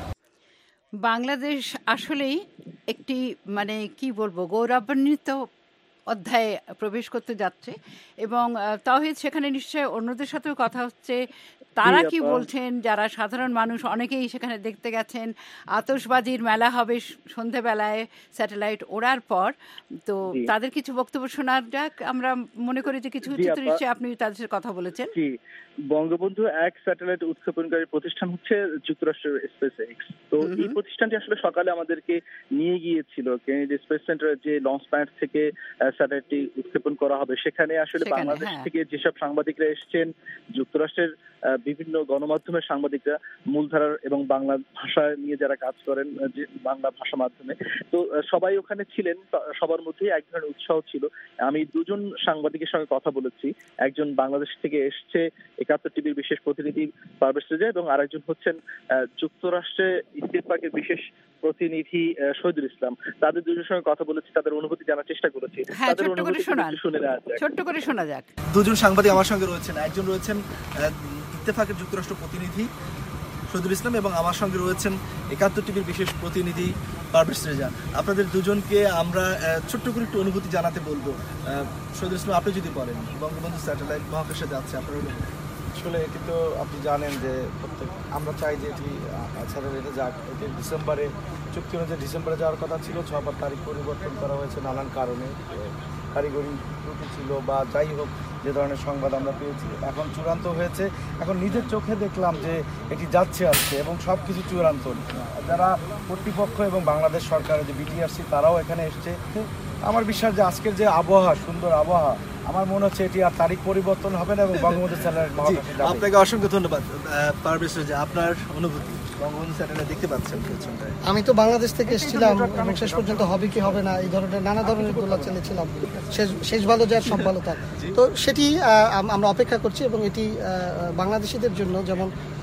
বাংলাদেশ আসলেই একটি মানে কি বলবো গৌরবান্বিত অধ্যায়ে প্রবেশ করতে যাচ্ছে এবং তাওহিদ সেখানে নিশ্চয়ই অন্যদের সাথেও কথা হচ্ছে, তারা কি বলছেন, যারা সাধারণ মানুষ অনেকেই সেখানে দেখতে গেছেন। আতশবাজির মেলা হবে সন্ধেবেলায় স্যাটেলাইট ওড়ার পর, তো তাদের কিছু বক্তব্য শোনার যাক। আমরা মনে করি যে কিছু কিছু নিশ্চয়ই আপনি তাদের সাথে কথা বলেছেন। বঙ্গবন্ধু এক স্যাটেলাইট উৎক্ষেপণকারী প্রতিষ্ঠান হচ্ছে যুক্তরাষ্ট্রের স্পেস এক্স। তো এই প্রতিষ্ঠানটি আসলে সকালে আমাদেরকে নিয়ে গিয়েছিল কেনেডি স্পেস সেন্টারের যে লঞ্চ প্যাড থেকে স্যাটেলাইটটি উৎক্ষেপণ করা হবে সেখানে। আসলে বাংলাদেশ থেকে যেসব সাংবাদিকরা এসেছেন, যুক্তরাষ্ট্রের বিভিন্ন গণমাধ্যমের সাংবাদিকরা, মূলধারার এবং বাংলা ভাষা নিয়ে যারা কাজ করেন যে বাংলা ভাষা মাধ্যমে, তো সবাই ওখানে ছিলেন। সবার মধ্যেই এক ধরনের উৎসাহ ছিল। আমি দুজন সাংবাদিকের সঙ্গে কথা বলেছি, একজন বাংলাদেশ থেকে এসছে একাত্তর টিভির বিশেষ প্রতিনিধি পারভেজ রেজা এবং আরেকজন হচ্ছেন যুক্তরাষ্ট্রে ইত্তেফাকের বিশেষ প্রতিনিধি শহীদুল ইসলাম। তাদের দুজনের সঙ্গে কথা বলেছি, তাদের অনুভূতি জানার চেষ্টা করেছি। তাদের অনুভূতি শুনে নেওয়া যাক, ছোট্ট করে শোনা যাক। দুজন সাংবাদিক আমার সঙ্গে রয়েছেন, একজন রয়েছেন ইত্তেফাকের যুক্তরাষ্ট্র প্রতিনিধি শহীদুল ইসলাম এবং আমার সঙ্গে রয়েছেন একাত্তর টিভির বিশেষ প্রতিনিধি পারভেজ রেজা। আপনাদের দুজনকে আমরা ছোট্ট করে একটু অনুভূতি জানাতে বলবো। শহীদুল ইসলাম, আপনি যদি বলেন বঙ্গবন্ধু স্যাটেলাইট মহাকাশে যাচ্ছে, আপনার অনুভূতি। আসলে এটি তো আপনি জানেন যে প্রত্যেক আমরা চাই যে এটি স্যাটেলাইটে যাক। এটি ডিসেম্বরে চুক্তি অনুযায়ী ডিসেম্বরে যাওয়ার কথা ছিল, ছবার তারিখ পরিবর্তন করা হয়েছে নানান কারণে, কারিগরি ত্রুটি ছিল বা যাই হোক, যে ধরনের সংবাদ আমরা পেয়েছি এখন চূড়ান্ত হয়েছে। এখন নিজের চোখে দেখলাম যে এটি যাচ্ছে আসছে এবং সব কিছু চূড়ান্ত। যারা কর্তৃপক্ষ এবং বাংলাদেশ সরকারের যে বিটিআরসি তারাও এখানে এসছে। আমার বিশ্বাস যে আজকের যে আবহাওয়া, সুন্দর আবহাওয়া, আমার মনে হচ্ছে এটি আর তারিখ পরিবর্তন হবে না এবং বঙ্গবন্ধু স্যাটেলাইট মহাকাশে যাবে। আপনাকে অসংখ্য ধন্যবাদ পারভেজ রেজা। আপনার অনুভূতি বঙ্গবন্ধু স্যাটেলাইট দেখতে পাচ্ছেন? আমি তো বাংলাদেশ থেকে এসেছিলাম এবং শেষ পর্যন্ত হবে কি হবে না এই ধরনের নানা ধরনের দোলা চেলেছিলাম। শেষ শেষ ভালো যার সব ভালো তার, তো সেটি আমরা অপেক্ষা করছি এবং এটি বাংলাদেশিদের জন্য যেমন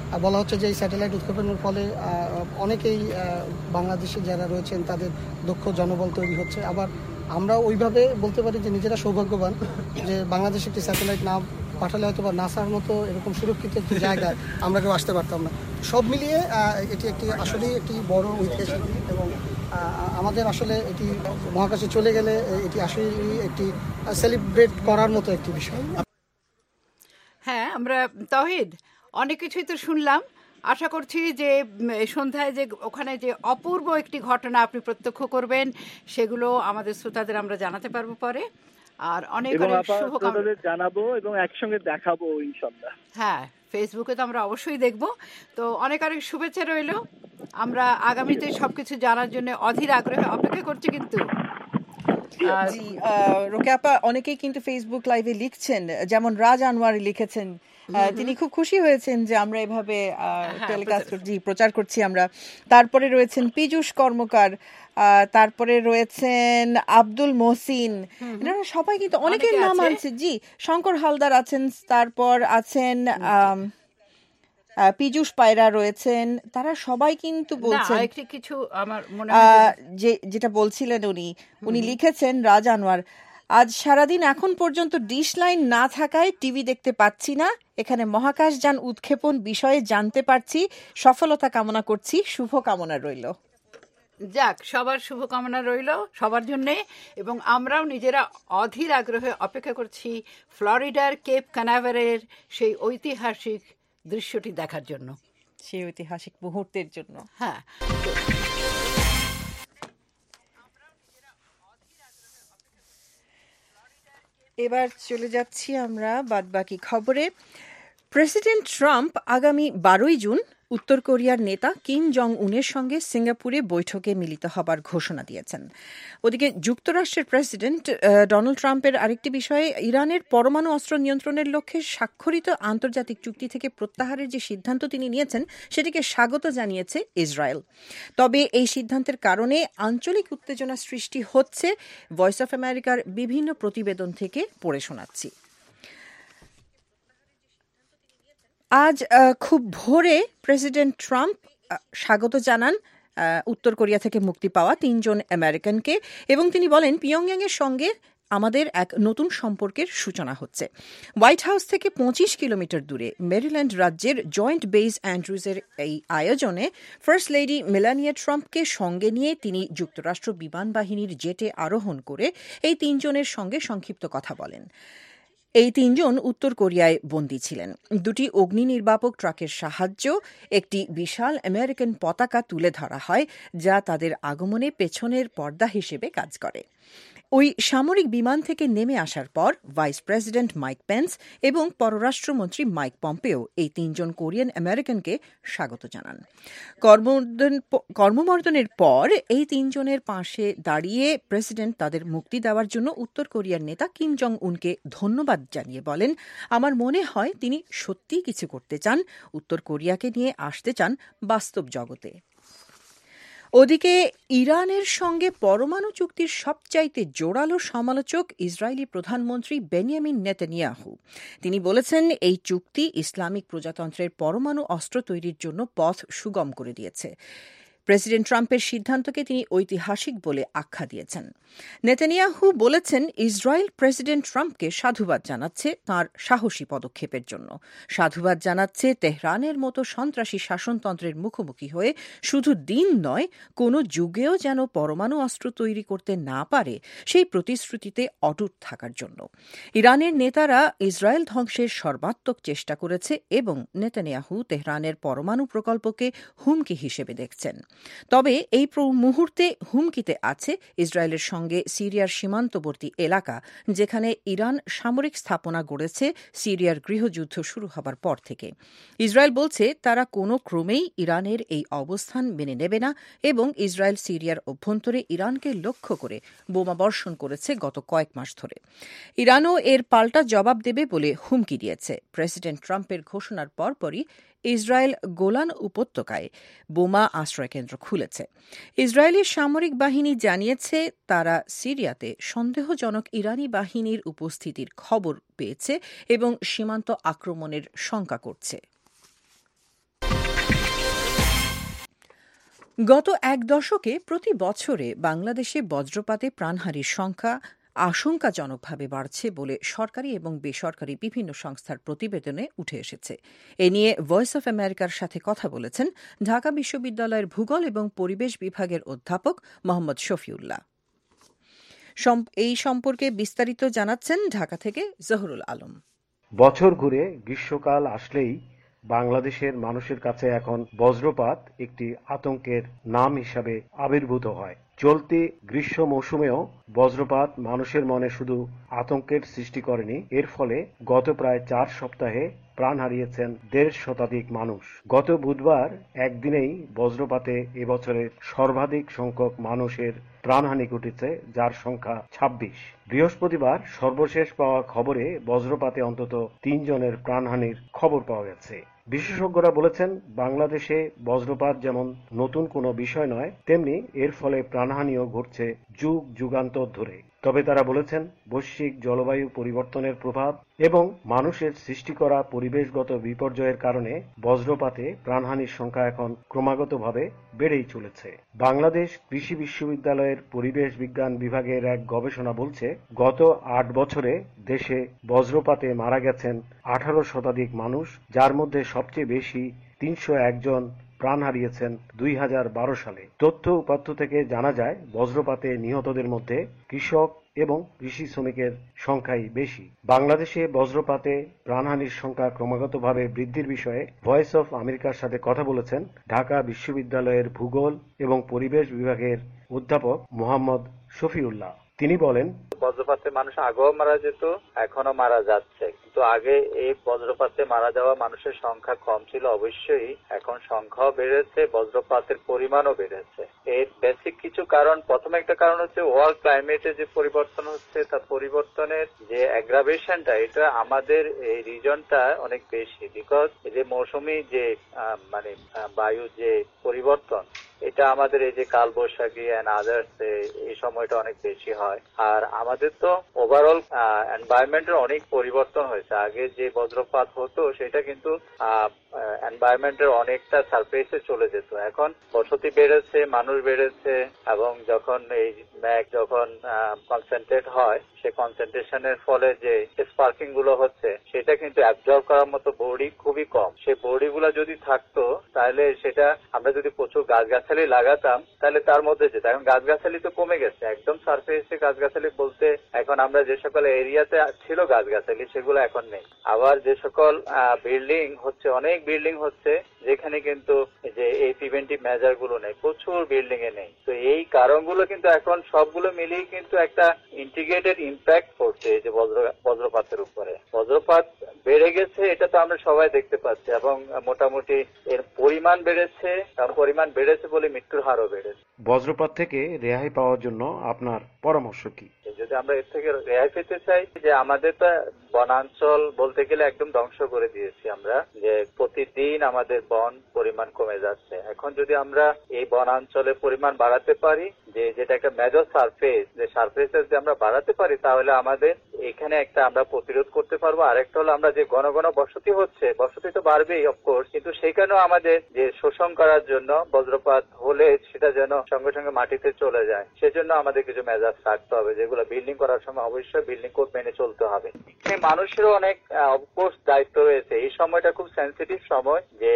বলা হচ্ছে যে এই স্যাটেলাইট উৎক্ষেপণের ফলে অনেকেই বাংলাদেশে যারা রয়েছেন তাদের দক্ষ জনবল তৈরি হচ্ছে। আবার আমরা ওইভাবে বলতে পারি যে নিজেরা সৌভাগ্যবান যে বাংলাদেশে একটি স্যাটেলাইট না পাঠালে হয়তো বা নাসার মতো এরকম সুরক্ষিত একটি জায়গায় আমরা কেউ আসতে পারতাম না। সব মিলিয়ে এটি একটি আসলেই একটি বড় ঐতিহাসিক এবং আমাদের আসলে এটি মহাকাশে চলে গেলে এটি আসলে একটি সেলিব্রেট করার মতো একটি বিষয়। হ্যাঁ, আমরা তাওহিদ অনেক কিছুই তো শুনলাম। আশা করছি যে সন্ধ্যায় যে ওখানে যে অপূর্ব একটি ঘটনা আপনি প্রত্যক্ষ করবেন সেগুলো আমাদের শ্রোতাদের আমরা জানাতে পারবো পরে। আর অনেক অনেক শুভকামনা জানাবো এবং একসঙ্গে দেখাবো ইনশাআল্লাহ। হ্যাঁ, ফেসবুকে তো আমরা অবশ্যই দেখব। তো অনেক অনেক শুভেচ্ছা রইল। আমরা আগামীতে সবকিছু জানার জন্য অধীর আগ্রহে অপেক্ষা করছি। কিন্তু জি রোকেয়া আপা, অনেকেই কিন্তু ফেসবুক লাইভে লিখছেন, যেমন রাজ আনোয়ার লিখেছেন, তিনি খুব খুশি হয়েছেন যে আমরা এভাবে টেলিকাস্ট করছি, প্রচার করছি আমরা। তারপরে রয়েছেন পীযূষ কর্মকার, তারপরে রয়েছেন আব্দুল মহসিন, এনারা সবাই কিন্তু অনেকের নাম আছে। জি, শঙ্কর হালদার আছেন, তারপর আছেন পীযূষ পায়রা রয়েছেন, তারা সবাই কিন্তু বলছেন কিছু আমার মনে হয় যে যেটা বলছিলেন উনি উনি লিখেছেন রাজ আনোয়ার, আজ সারাদিন এখন পর্যন্ত ডিশ লাইন না থাকায় টিভি দেখতে পাচ্ছি না, এখানে মহাকাশযান উৎক্ষেপণ বিষয়ে জানতে পারছি, সফলতা কামনা করছি, শুভ কামনা রইল। যাক, সবার শুভকামনা রইল সবার জন্যে। এবং আমরাও নিজেরা অধীর আগ্রহে অপেক্ষা করছি ফ্লোরিডার কেপ ক্যানাভারের সেই ঐতিহাসিক দৃশ্যটি দেখার জন্য, সেই ঐতিহাসিক মুহূর্তের জন্য। হ্যাঁ, এবার চলে যাচ্ছি আমরা বাদবাকি খবরে। প্রেসিডেন্ট ট্রাম্প আগামী বারোই জুন উত্তর কোরিয়ার নেতা কিম জং উনের সঙ্গে সিঙ্গাপুরে বৈঠকে মিলিত হবার ঘোষণা দিয়েছেন। ওদিকে যুক্তরাষ্ট্রের প্রেসিডেন্ট ডোনাল্ড ট্রাম্পের আরেকটি বিষয়ে ইরানের পরমাণু অস্ত্র নিয়ন্ত্রণের লক্ষ্যে স্বাক্ষরিত আন্তর্জাতিক চুক্তি থেকে প্রত্যাহারের যে সিদ্ধান্ত তিনি নিয়েছেন সেটিকে স্বাগত জানিয়েছে ইসরায়েল। তবে এই সিদ্ধান্তের কারণে আঞ্চলিক উত্তেজনা সৃষ্টি হচ্ছে, ভয়েস অফ আমেরিকার বিভিন্ন প্রতিবেদন থেকে পড়ে শোনাচ্ছি। আজ খুব ভোরে প্রেসিডেন্ট ট্রাম্প স্বাগত জানান উত্তর কোরিয়া থেকে মুক্তি পাওয়া তিনজন আমেরিকানকে এবং তিনি বলেন পিয়ংইয়ং এর সঙ্গে আমাদের এক নতুন সম্পর্কের সূচনা হচ্ছে। হোয়াইট হাউস থেকে পঁচিশ কিলোমিটার দূরে মেরিল্যান্ড রাজ্যের জয়েন্ট বেস অ্যান্ড্রুজের এই আয়োজনে ফার্স্ট লেডি মেলানিয়া ট্রাম্পকে সঙ্গে নিয়ে তিনি যুক্তরাষ্ট্র বিমান বাহিনীর জেটে আরোহণ করে এই তিনজনের সঙ্গে সংক্ষিপ্ত কথা বলেন। এই তিনজন উত্তর কোরিয়ায় বন্দী ছিলেন। দুটি অগ্নি নির্বাপক ট্রাকের সাহায্য একটি বিশাল আমেরিকান পতাকা তুলে ধরা হয়, যা তাদের আগমনে পেছনের পর্দা হিসেবে কাজ করে। ওই সামরিক বিমান থেকে নেমে আসার পর ভাইস প্রেসিডেন্ট মাইক পেন্স এবং পররাষ্ট্রমন্ত্রী মাইক পম্পেও এই তিনজন কোরিয়ান আমেরিকানকে স্বাগত জানান। কর্মমর্দনের পর এই তিনজনের পাশে দাঁড়িয়ে প্রেসিডেন্ট তাদের মুক্তি দেওয়ার জন্য উত্তর কোরিয়ার নেতা কিম জং উনকে ধন্যবাদ জানিয়ে বলেন, আমার মনে হয় তিনি সত্যিই কিছু করতে চান, উত্তর কোরিয়াকে নিয়ে আসতে চান বাস্তব জগতে। ওদিকে ইরানের সঙ্গে পরমাণু চুক্তির সবচাইতে জোরালো সমালোচক ইসরায়েলি প্রধানমন্ত্রী বেনিয়ামিন নেতানিয়াহু। তিনি বলেছেন এই চুক্তি ইসলামিক প্রজাতন্ত্রের পরমাণু অস্ত্র তৈরির জন্য পথ সুগম করে দিয়েছে। প্রেসিডেন্ট ট্রাম্পের সিদ্ধান্তকে তিনি ঐতিহাসিক বলে আখ্যা দিয়েছেন। নেতানিয়াহু বলেছেন ইসরায়েল প্রেসিডেন্ট ট্রাম্পকে সাধুবাদ জানাচ্ছে তাঁর সাহসী পদক্ষেপের জন্য, সাধুবাদ জানাচ্ছে তেহরানের মতো সন্ত্রাসী শাসনতন্ত্রের মুখোমুখি হয়ে শুধু দিন নয় কোনো যুগেও যেন পরমাণু অস্ত্র তৈরি করতে না পারে সেই প্রতিশ্রুতিতে অটুট থাকার জন্য। ইরানের নেতারা ইসরায়েল ধ্বংসের সর্বাত্মক চেষ্টা করেছে এবং নেতানিয়াহু তেহরানের পরমাণু প্রকল্পকে হুমকি হিসেবে দেখছেন। তবে এই মুহূর্তে হুমকিতে আছে ইসরায়েলের সঙ্গে সিরিয়ার সীমান্তবর্তী এলাকা, যেখানে ইরান সামরিক স্থাপনা গড়েছে সিরিয়ার গৃহযুদ্ধ শুরু হবার পর থেকে। ইসরায়েল বলছে তারা কোনো ক্রমেই ইরানের এই অবস্থান মেনে নেবে না এবং ইসরায়েল সিরিয়ার অভ্যন্তরে ইরানকে লক্ষ্য করে বোমা বর্ষণ করেছে গত কয়েক মাস ধরে। ইরানও এর পাল্টা জবাব দেবে বলে হুমকি দিয়েছে। প্রেসিডেন্ট ট্রাম্পের ঘোষণার পরপরই ইসরায়েল গোলান উপত্যকায় বোমা আশ্রয়কেন্দ্র খুলেছে। ইসরায়েলি সামরিক বাহিনী জানিয়েছে তারা সিরিয়াতে সন্দেহজনক ইরানি বাহিনীর উপস্থিতির খবর পেয়েছে এবং সীমান্ত আক্রমণের শঙ্কা করছে। গত এক দশকে প্রতি বছরে বাংলাদেশে বজ্রপাতে প্রাণহানির সংখ্যা আশঙ্কাজনকভাবে বাড়ছে বলে সরকারি এবং বেসরকারি বিভিন্ন সংস্থার প্রতিবেদনে উঠে এসেছে। এ নিয়ে ভয়েস অফ আমেরিকার সাথে কথা বলেছেন ঢাকা বিশ্ববিদ্যালয়ের ভূগোল এবং পরিবেশ বিভাগের অধ্যাপক মোহাম্মদ শফিউল্লাহ। এই সম্পর্কে বিস্তারিত জানাচ্ছেন ঢাকা থেকে জহুরুল আলম। বছর ঘুরে গ্রীষ্মকাল আসলেই বাংলাদেশের মানুষের কাছে এখন বজ্রপাত একটি আতঙ্কের নাম হিসাবে আবির্ভূত হয়। চলতি গ্রীষ্ম মৌসুমেও বজ্রপাত মানুষের মনে শুধু আতঙ্কের সৃষ্টি করেনি, এর ফলে গত প্রায় চার সপ্তাহে প্রাণ হারিয়েছেন দেড় শতাধিক মানুষ। গত বুধবার একদিনেই বজ্রপাতে এবছরের সর্বাধিক সংখ্যক মানুষের প্রাণহানি ঘটেছে, যার সংখ্যা ছাব্বিশ। বৃহস্পতিবার সর্বশেষ পাওয়া খবরে বজ্রপাতে অন্তত তিন জনের প্রাণহানির খবর পাওয়া গেছে। বিশেষজ্ঞরা বলেছেন, বাংলাদেশে বজ্রপাত যেমন নতুন কোনো বিষয় নয়, তেমনি এর ফলে প্রাণহানিও ঘটছে যুগ যুগান্তর ধরে। তবে তারা বলেছেন, বৈশ্বিক জলবায়ু পরিবর্তনের প্রভাব এবং মানুষের সৃষ্টি করা পরিবেশগত বিপর্যয়ের কারণে বজ্রপাতে প্রাণহানির সংখ্যা এখন ক্রমাগতভাবে বেড়েই চলেছে। বাংলাদেশ কৃষি বিশ্ববিদ্যালয়ের পরিবেশ বিজ্ঞান বিভাগের এক গবেষণা বলছে, গত আট বছরে দেশে বজ্রপাতে মারা গেছেন আঠারো শতাধিক মানুষ, যার মধ্যে সবচেয়ে বেশি তিনশো একজন প্রাণ হারিয়েছেন দুই হাজার বারো সালে। তথ্য উপাত্ত থেকে জানা যায়, বজ্রপাতে নিহতদের মধ্যে কৃষক এবং কৃষি শ্রমিকের সংখ্যাই বেশি। বাংলাদেশে বজ্রপাতে প্রাণহানির সংখ্যা ক্রমাগতভাবে বৃদ্ধির বিষয়ে ভয়েস অফ আমেরিকার সাথে কথা বলেছেন ঢাকা বিশ্ববিদ্যালয়ের ভূগোল এবং পরিবেশ বিভাগের অধ্যাপক মোহাম্মদ শফিউল্লাহ। তিনি বলেন, বজ্রপাতে মানুষ আগেও মারা যেত, এখনো মারা যাচ্ছে, কিন্তু আগে এই বজ্রপাতে মারা যাওয়া মানুষের সংখ্যা কম ছিল অবশ্যই, এখন সংখ্যাও বেড়েছে, বজ্রপাতের পরিমাণও বেড়েছে। এর বেসিক কিছু কারণ, প্রথম একটা কারণ হচ্ছে ওয়ার্ল্ড ক্লাইমেটে যে পরিবর্তন হচ্ছে, তার পরিবর্তনের যে অ্যাগ্রাভেশনটা, এটা আমাদের এই রিজনটা অনেক বেশি, বিকজ এই যে মৌসুমী যে মানে বায়ু যে পরিবর্তন, এটা আমাদের এই যে কালবৈশাখী এন্ড আদার্স এই সময়টা অনেক বেশি হয়। আর আমাদের তো ওভারঅল এনভায়রনমেন্টের অনেক পরিবর্তন হয়েছে। আগে যে বজ্রপাত হতো সেটা কিন্তু এনভায়রনমেন্টের অনেকটা সারফেসে চলে যেত। এখন বসতি বেড়েছে, মানুষ বেড়েছে, এবং যখন এই ম্যাঘ যখন কনসেন্ট্রেট হয়, সে কনসেন্ট্রেশনের ফলে যে স্পার্কিং গুলো হচ্ছে, সেটা কিন্তু অ্যাবজর্ব করার মতো বডি খুবই কম। সেই বডি গুলা যদি থাকতো, তাহলে সেটা আমরা যদি প্রচুর গাছগাছালি লাগাতাম, তাহলে তার মধ্যে যেত। এখন গাছগাছালি তো কমে গেছে, একদম সারফেসে গাছগাছালি বলতে এখন আমরা যে সকল এরিয়াতে ছিল গাছগাছালি, সেগুলো এখন নেই। আবার যে সকল বিল্ডিং হচ্ছে, অনেক বিল্ডিং হচ্ছে যেখানে কিন্তু যে এই প্রিভেন্টিভ মেজার গুলো নেই, প্রচুর বিল্ডিং এ নেই। তো এই কারণগুলো কিন্তু এখন সবগুলো মিলিয়ে কিন্তু একটা ইন্টিগ্রেটেড ইম্প্যাক্ট পড়ছে এই যে বজ্রপাতের উপরে। বজ্রপাত বেড়ে গেছে, এটা তো আমরা সবাই দেখতে পাচ্ছি, এবং মোটামুটি এর পরিমাণ বেড়েছে, পরিমাণ বেড়েছে বলে মৃত্যুর হারও বেড়েছে। বজ্রপাত থেকে রেহাই পাওয়ার জন্য আপনার পরামর্শ কি? যদি আমরা এর থেকে রেহাই পেতে চাই, যে আমাদের তো বনাঞ্চল বলতে গেলে একদম ধ্বংস করে দিয়েছি আমরা, যে প্রতিদিন আমাদের বন পরিমাণ কমে যাচ্ছে। এখন যদি আমরা এই বনাঞ্চলের পরিমাণ বাড়াতে পারি, যে যেটা একটা মেজর সারফেস, যে সারফেস যদি আমরা বাড়াতে পারি, তাহলে আমাদের এখানে একটা আমরা প্রতিরোধ করতে পারবো। আরেকটা হলো, আমরা যে ঘন ঘন বসতি হচ্ছে, বসতি তো বাড়বেই অফকোর্স, কিন্তু সেখানেও আমাদের যে শোষণ করার জন্য বজ্রপাত হলে সেটা যেন সঙ্গে সঙ্গে মাটিতে চলে যায়, সেজন্য আমাদের কিছু মেজাজ রাখতে হবে, যেগুলো বিল্ডিং করার সময় অবশ্যই বিল্ডিং কোড মেনে চলতে হবে। মানুষেরও অনেক অফকোর্স দায়িত্ব রয়েছে। এই সময়টা খুব সেন্সিটিভ সময়, যে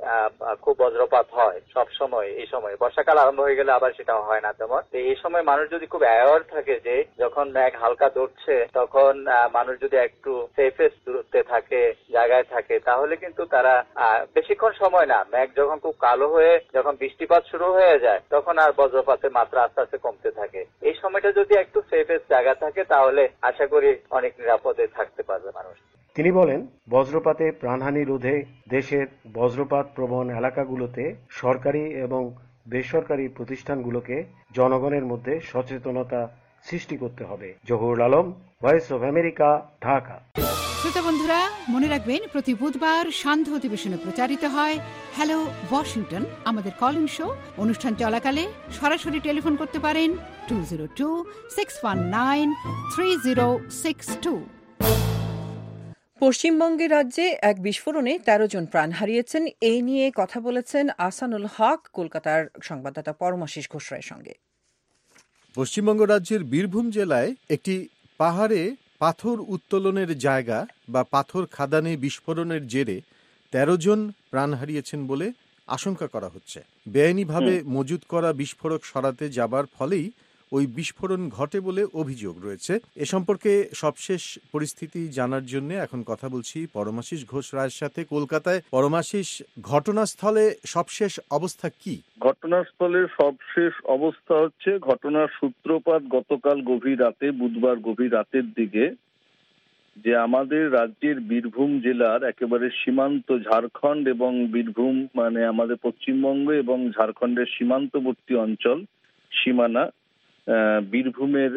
খুব বজ্রপাত হয় সব সময়। এই সময় বর্ষাকাল আরম্ভ হয়ে গেলে আবার সেটা হয় না তেমন। এই সময় মানুষ যদি খুব অ্যাওয়ার থাকে, যে যখন মেঘ হালকা ধরছে, তখন মানুষ যদি একটু সেফেস্ট দূরত্বে থাকে, জায়গায় থাকে, তাহলে কিন্তু তারা বেশিক্ষণ সময় না, মেঘ যখন খুব কালো হয়ে যখন বৃষ্টিপাত শুরু হয়ে যায়, তখন আর বজ্রপাতের মাত্রা আস্তে আস্তে কমতে থাকে। এই সময়টা যদি একটু সেফেস্ট জায়গা থাকে, তাহলে আশা করি অনেক নিরাপদে থাকতে পারবে মানুষ। তিনি বলেন, বজ্রপাতে প্রাণহানি রোধে দেশের বজ্রপাত প্রবণ এলাকাগুলোতে সরকারি এবং বেসরকারি প্রতিষ্ঠানগুলোকে জনগণের মধ্যে সচেতনতা সৃষ্টি করতে হবে। Zahurul Alam, Voice of America, Dhaka. শ্রোতা বন্ধুরা, মনে রাখবেন, প্রতি বুধবার সান্ধ্য অধিবেশনে প্রচারিত হয় হ্যালো ওয়াশিংটন, আমাদের কল ইন শো। অনুষ্ঠান চলাকালে সরাসরি টেলিফোন করতে পারেন two zero two six one nine three zero six two. পশ্চিমবঙ্গের রাজ্যে এক বিস্ফোরণে তেরো জন প্রাণ হারিয়েছেন। এই নিয়ে কথা বলেছেন আসানুল হক কলকাতার সংবাদদাতা পরমাশিস ঘোষরায়ের সঙ্গে। পশ্চিমবঙ্গ রাজ্যের বীরভূম জেলায় একটি পাহাড়ে পাথর উত্তোলনের জায়গা বা পাথর খাদানে বিস্ফোরণের জেরে তেরো জন প্রাণ হারিয়েছেন বলে আশঙ্কা করা হচ্ছে। বেআইনিভাবে মজুত করা বিস্ফোরক সরাতে যাবার ফলেই ওই বিস্ফোরণ ঘটে বলে অভিযোগ রয়েছে। এ সম্পর্কে সবশেষ পরিস্থিতি জানার জন্য এখন কথা বলছি পরমাশিস ঘোষ রায়ের সাথে কলকাতায়। পরমাশিস, ঘটনাস্থলে সবশেষ অবস্থা কি? ঘটনাস্থলে সবশেষ অবস্থা হচ্ছে, ঘটনার সূত্রপাত গতকাল গভীর রাতে, বুধবার গভীর রাতের দিকে, যে আমাদের রাজ্যের বীরভূম জেলার একেবারে সীমান্ত ঝাড়খণ্ড এবং বীরভূম মানে আমাদের পশ্চিমবঙ্গ এবং ঝাড়খণ্ডের সীমান্তবর্তী অঞ্চল, সীমানা, বীরভূমের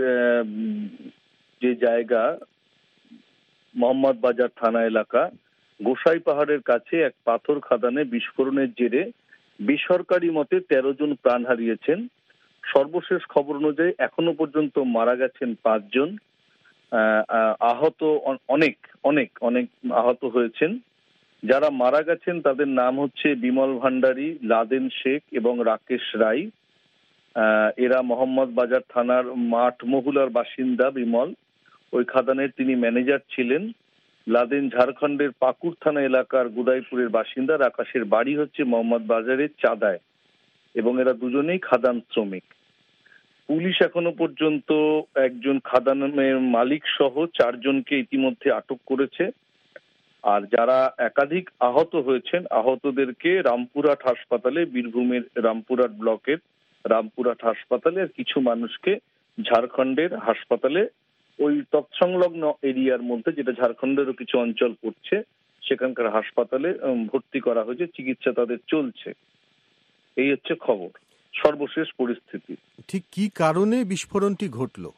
যে জায়গা মোহাম্মদ বাজার থানা এলাকা, গোসাই পাহাড়ের কাছে এক পাথর খাদানে বিস্ফোরণের জেরে বেসরকারি মতে তেরো জন প্রাণ হারিয়েছেন। সর্বশেষ খবর অনুযায়ী এখনো পর্যন্ত মারা গেছেন পাঁচজন, আহত অনেক অনেক অনেক আহত হয়েছেন। যারা মারা গেছেন তাদের নাম হচ্ছে বিমল ভান্ডারী, লাদেন শেখ এবং রাকেশ রায়। এরা মোহাম্মদ বাজার থানার মাঠ মহুলার বাসিন্দা। বিমল ওই খাদানের তিনি ম্যানেজার ছিলেন। লাদেন ঝাড়খণ্ডের পাকুড় থানা এলাকার গুদাইপুরের বাসিন্দা। আকাশের বাড়ি হচ্ছে মোহাম্মদ বাজারের চাঁদায় এবং এরা দুজনেই খাদান শ্রমিক। পুলিশ এখনো পর্যন্ত একজন খাদানের মালিক সহ চারজনকে ইতিমধ্যে আটক করেছে। আর যারা একাধিক আহত হয়েছেন, আহতদেরকে রামপুরহাট হাসপাতালে, বীরভূমের রামপুরহাট ব্লকের রামপুরহাট হাসপাতালে, আর কিছু মানুষকে ঝাড়খণ্ডের হাসপাতালে, ওই তৎসংলগ্ন এরিয়ার মধ্যে যেটা ঝাড়খণ্ডেরও কিছু অঞ্চল পড়ছে, সেখানকার হাসপাতালে ভর্তি করা হয়েছে, চিকিৎসা তাদের চলছে। এই হচ্ছে খবর, সর্বশেষ পরিস্থিতি। ঠিক কি কারণে বিস্ফোরণটি ঘটলো?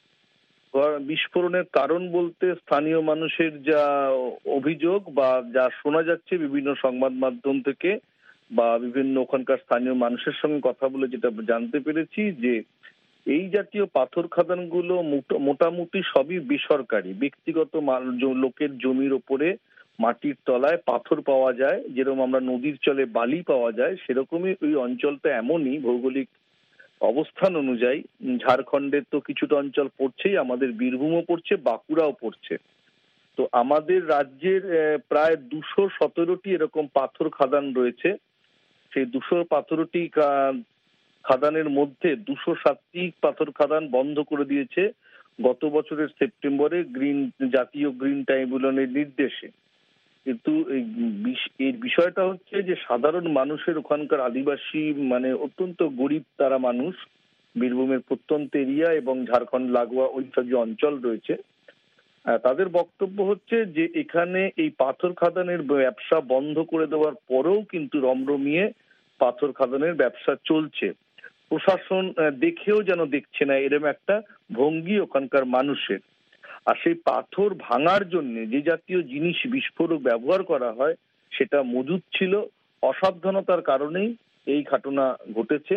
বিস্ফোরণের কারণ বলতে স্থানীয় মানুষের যা অভিযোগ বা যা শোনা যাচ্ছে বিভিন্ন সংবাদ মাধ্যম থেকে বা বিভিন্ন ওখানকার স্থানীয় মানুষের সঙ্গে কথা বলে যেটা জানতে পেরেছি, যে এই জাতীয় পাথর খাদানগুলো মোটামুটি সবই বেসরকারি, ব্যক্তিগত লোকের জমির ওপরে মাটির তলায় পাথর পাওয়া যায়, যেরকম আমরা নদীর চলে বালি পাওয়া যায়, সেরকমই ওই অঞ্চলটা এমনই ভৌগোলিক অবস্থান অনুযায়ী। ঝাড়খণ্ডের তো কিছুটা অঞ্চল পড়ছেই, আমাদের বীরভূমও পড়ছে, বাঁকুড়াও পড়ছে। তো আমাদের রাজ্যের প্রায় দুশো সতেরোটি এরকম পাথর খাদান রয়েছে। সেই দুশো পাথরটি খাদানের মধ্যে দুশো সাতটি পাথর খাদান বন্ধ করে দিয়েছে গত বছরের সেপ্টেম্বরে গ্রিন জাতীয় গ্রিন ট্রাইব্যুনালের নির্দেশে। কিন্তু এই বিষয়টা হচ্ছে যে সাধারণ মানুষের, ওখানকার আদিবাসী মানে অত্যন্ত গরিব তারা মানুষ, বীরভূমের প্রত্যন্ত এরিয়া এবং ঝাড়খণ্ড লাগোয়া ওইসব যে অঞ্চল রয়েছে, তাদের বক্তব্য হচ্ছে যে এখানে এই পাথর খাদানের ব্যবসা বন্ধ করে দেওয়ার পরেও কিন্তু রমরমিয়ে পাথর খাদানের ব্যবসা চলছে। প্রশাসন দেখেও যেন দেখছে না, এরকম একটা ভঙ্গি ওখানকার মানুষের। আর সেই পাথর ভাঙার জন্য যে জাতীয় জিনিস বিস্ফোরক ব্যবহার করা হয় সেটা মজুদ ছিল, অসাবধানতার কারণেই এই ঘটনা ঘটেছে।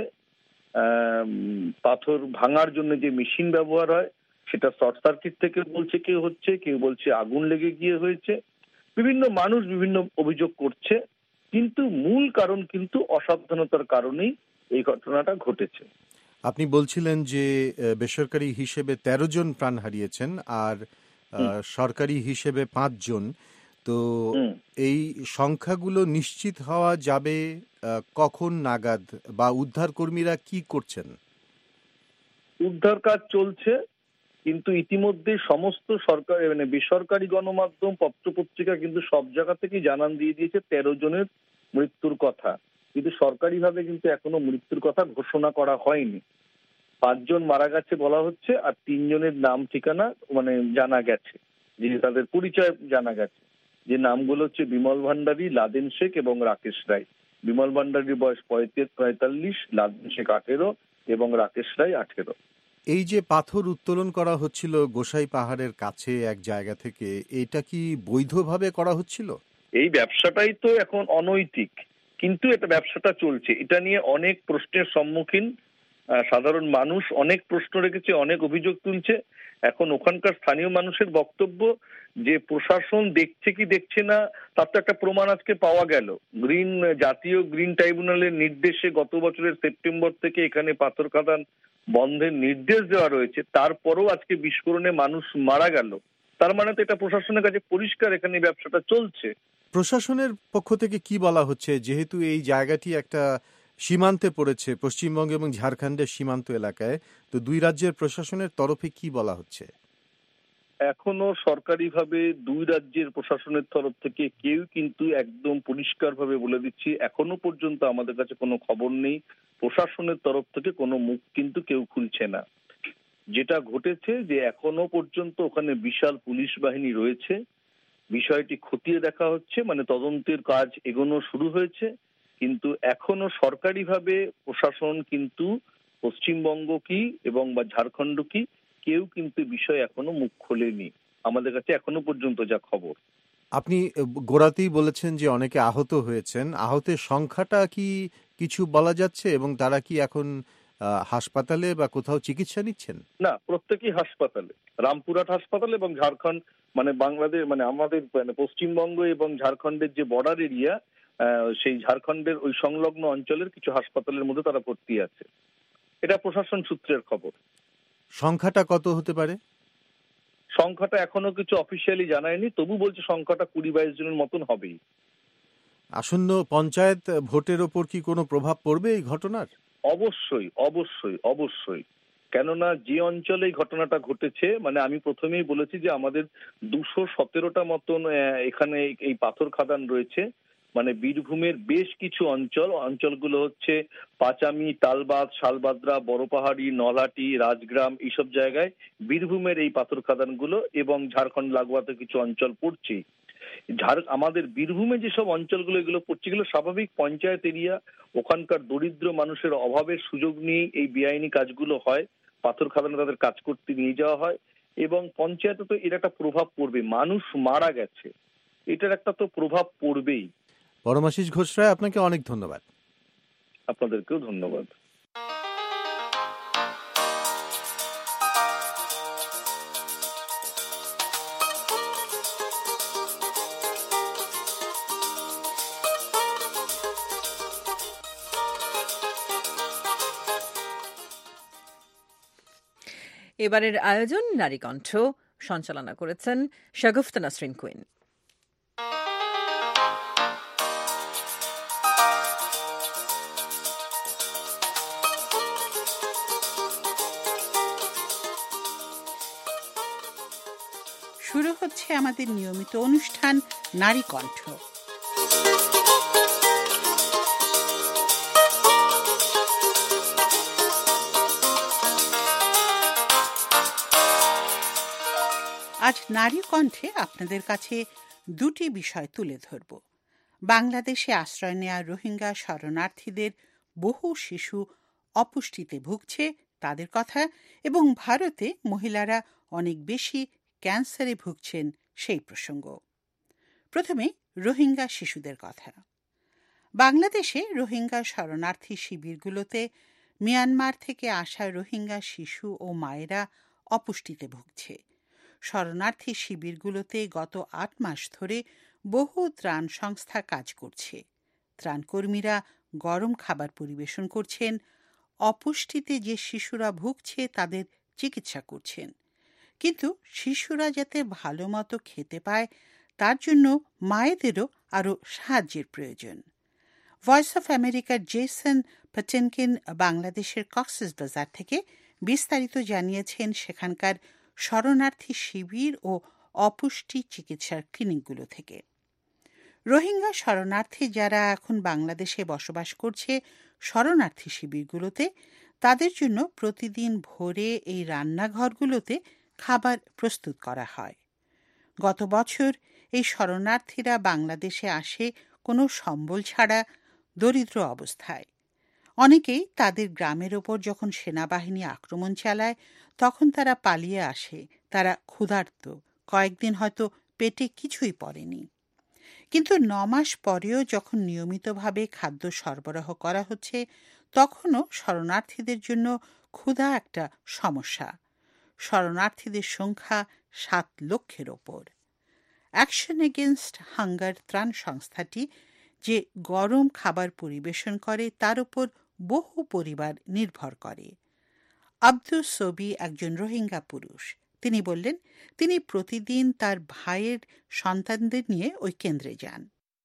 পাথর ভাঙার জন্য যে মেশিন ব্যবহার হয় সেটা শর্ট সার্কিট থেকে বলছে কেউ হচ্ছে, কেউ বলছে আগুন লেগে গিয়ে হয়েছে। বিভিন্ন মানুষ বিভিন্ন অভিযোগ করছে, কিন্তু মূল কারণ কিন্তু অসাবধানতার কারণেই এই ঘটনাটা ঘটেছে। আপনি বলছিলেন যে বেসরকারি হিসেবে তেরো জন প্রাণ হারিয়েছেন আর সরকারি হিসেবে পাঁচ জন। তো এই সংখ্যাগুলো নিশ্চিত হওয়া যাবে কখন নাগাদ, বা উদ্ধার কর্মীরা কি করছেন? উদ্ধার কাজ চলছে, কিন্তু ইতিমধ্যে সমস্ত সরকারি মানে বেসরকারি গণমাধ্যম পত্রপত্রিকা কিন্তু সব জায়গা থেকেই জানান দিয়ে দিয়েছে তেরো জনের মৃত্যুর কথা, কিন্তু সরকারিভাবে কিন্তু এখনো মৃত্যুর কথা ঘোষণা করা হয়নি। পাঁচজন মারা গেছে বলা হচ্ছে, আর তিনজনের নাম ঠিকানা মানে জানা গেছে, যে তাদের পরিচয় জানা গেছে, যে নামগুলো হচ্ছে বিমল ভান্ডারী, লাদেন শেখ এবং রাকেশ রায়। বিমল ভান্ডারীর বয়স পঁয়ত্রিশ পঁয়তাল্লিশ, লাদেন শেখ আঠেরো এবং রাকেশ রায় আঠেরো। এই যে পাথর উত্তোলন করা হচ্ছিল গোসাই পাহাড়ের কাছে এক জায়গা থেকে, এটা কি বৈধভাবে করা হচ্ছিল? এই ব্যবসাটাই তো এখন অনৈতিক, কিন্তু এটা ব্যবসাটা চলছে। এটা নিয়ে অনেক প্রশ্নের সম্মুখীন সাধারণ মানুষ, অনেক প্রশ্ন রেখেছে, অনেক অভিযোগ তুলছে। এখন ওখানকার স্থানীয় মানুষের বক্তব্য যে প্রশাসন দেখছে কি দেখছে না তার তো একটা প্রমাণ আজকে পাওয়া গেল। গ্রিন জাতীয় গ্রিন ট্রাইব্যুনালের নির্দেশে গত বছরের সেপ্টেম্বর থেকে এখানে পাথর খাদান বন্ধের নির্দেশ দেওয়া রয়েছে, তারপরও আজকে বিস্ফোরণে মানুষ মারা গেল। তার মানে তো এটা প্রশাসনের কাছে পরিষ্কার এখানে ব্যবসাটা চলছে। প্রশাসনের পক্ষ থেকে কি বলা হচ্ছে, যেহেতু এই জায়গাটি একটা সীমান্তে পড়েছে, পশ্চিমবঙ্গ এবং ঝাড়খণ্ডের সীমান্ত এলাকায়, তো দুই রাজ্যের প্রশাসনের তরফে কি বলা হচ্ছে? এখনো সরকারিভাবে দুই রাজ্যের প্রশাসনের তরফ থেকে কেউ কিন্তু একদম পরিষ্কারভাবে বলে দিচ্ছি, এখনো পর্যন্ত আমাদের কাছে কোনো খবর নেই, প্রশাসনের তরফ থেকে কোনো মুখ কিন্তু কেউ খুলছে না। যেটা ঘটেছে যে এখনো পর্যন্ত ওখানে বিশাল পুলিশ বাহিনী রয়েছে, বিষয়টি খতিয়ে দেখা হচ্ছে, মানে তদন্তের কাজ এগোনো শুরু হয়েছে, কিন্তু এখনো সরকারিভাবে প্রশাসন কিন্তু পশ্চিমবঙ্গ কি এবং বা ঝাড়খণ্ড কি কেউ কিন্তু বিষয় এখনো মুখ খোলেনি আমাদের কাছে এখনো পর্যন্ত যা খবর। আপনি গোড়াতেই বলেছেন যে অনেকে আহত হয়েছেন, আহতের সংখ্যাটা কি কিছু বলা যাচ্ছে এবং তারা কি এখন হাসপাতালে বা কোথাও চিকিৎসা নিচ্ছেন? না, প্রত্যেকেই হাসপাতালে, রামপুরহাট হাসপাতাল এবং ঝাড়খণ্ড মানে বাংলাদেশ মানে আমাদের মানে পশ্চিমবঙ্গ এবং ঝাড়খণ্ডের যে বর্ডার এরিয়া, সেই ঝাড়খণ্ডের ওই সংলগ্ন অঞ্চলের কিছু হাসপাতালের মধ্যে তারা ভর্তি আছে। এটা প্রশাসন সূত্রের খবর। সংখ্যাটা কত হতে পারে? সংখ্যাটা এখনো কিছু অফিসিয়ালি জানায়নি, তবু বলছে সংখ্যাটা কুড়ি বাইশ জনের মতন হবেই। আসন্ন পঞ্চায়েত ভোটের ওপর কি কোনো প্রভাব পড়বে এই ঘটনার? অবশ্যই অবশ্যই অবশ্যই, কেননা যে অঞ্চলে এই ঘটনাটা ঘটেছে, মানে আমি প্রথমেই বলেছি যে আমাদের দুশো সতেরোটা মতন এখানে এই পাথর খাদান রয়েছে, মানে বীরভূমের বেশ কিছু অঞ্চল অঞ্চলগুলো হচ্ছে পাঁচামি, তালবাদ, শালবাদ্রা, বড়পাহাড়ি, নলহাটি, রাজগ্রাম, এইসব জায়গায় বীরভূমের এই পাথর খাদানগুলো এবং ঝাড়খণ্ড লাগোয়াতে কিছু অঞ্চল পড়ছে। ঝাড় আমাদের বীরভূমে যেসব অঞ্চলগুলো এগুলো পড়ছে, এগুলো স্বাভাবিক পঞ্চায়েত এরিয়া, ওখানকার দরিদ্র মানুষের অভাবের সুযোগ নিয়ে এই বেআইনি কাজগুলো হয়, পাথর খাদানে তাদের কাজ করতে নিয়ে যাওয়া হয় এবং পঞ্চায়েতে তো এর একটা প্রভাব পড়বে, মানুষ মারা গেছে, এটার একটা তো প্রভাব পড়বেই। পরমাশিস ঘোষ রায়, আপনাকে অনেক ধন্যবাদ। আপনাদেরকেও ধন্যবাদ। এবারের আয়োজন নারী কণ্ঠ, সঞ্চালনা করেছেন শাগুফতা নাসরিন কুইন। শুরু হচ্ছে আমাদের নিয়মিত অনুষ্ঠান নারী কণ্ঠ। আজ নারী কণ্ঠে আপনাদের কাছে দুটি বিষয় তুলে ধরব। বাংলাদেশে আশ্রয় নেয়া রোহিঙ্গা শরণার্থীদের বহু শিশু অপুষ্টিতে ভুগছে তাদের কথা, এবং ভারতে মহিলারা অনেক বেশি ক্যান্সারে ভুগছেন সেই প্রসঙ্গ। প্রথমে রোহিঙ্গা শিশুদের কথা। বাংলাদেশে রোহিঙ্গা শরণার্থী শিবিরগুলোতে মিয়ানমার থেকে আসা রোহিঙ্গা শিশু ও মায়েরা অপুষ্টিতে ভুগছে। শরণার্থী শিবিরগুলোতে গত আট মাস ধরে বহু ত্রাণ সংস্থা কাজ করছে। ত্রাণকর্মীরা গরম খাবার পরিবেশন করছেন, অপুষ্টিতে যে শিশুরা ভুগছে তাদের চিকিৎসা করছেন। কিন্তু শিশুরা যাতে ভালো মতো খেতে পায় তার জন্য মায়েদেরও আরও সাহায্যের প্রয়োজন। ভয়েস অফ আমেরিকার জেসন পটেনকিন বাংলাদেশের কক্সবাজার থেকে বিস্তারিত জানিয়েছেন সেখানকার শরণার্থী শিবির ও অপুষ্টি চিকিৎসার ক্লিনিকগুলো থেকে। রোহিঙ্গা শরণার্থী যারা এখন বাংলাদেশে বসবাস করছে শরণার্থী শিবিরগুলোতে, তাদের জন্য প্রতিদিন ভোরে এই রান্নাঘরগুলোতে খাবার প্রস্তুত করা হয়। গত বছর এই শরণার্থীরা বাংলাদেশে আসে কোনো সম্বল ছাড়া, দরিদ্র অবস্থায়। অনেকেই তাদের গ্রামের ওপর যখন সেনাবাহিনী আক্রমণ চালায় তখন তারা পালিয়ে আসে। তারা ক্ষুধার্ত, কয়েকদিন হয়তো পেটে কিছুই পড়েনি। কিন্তু ন মাস পরেও যখন নিয়মিতভাবে খাদ্য সরবরাহ করা হচ্ছে তখনও শরণার্থীদের জন্য ক্ষুধা একটা সমস্যা। শরণার্থীদের সংখ্যা সাত লক্ষের ওপর। অ্যাকশন এগেনস্ট হাঙ্গার ত্রাণ সংস্থাটি যে গরম খাবার পরিবেশন করে তার উপর বহু পরিবার নির্ভর করে। আব্দুস সবি একজন রোহিঙ্গা পুরুষ। তিনি বললেন তিনি প্রতিদিন তার ভাইয়ের সন্তানদের নিয়ে ওই কেন্দ্রে যান।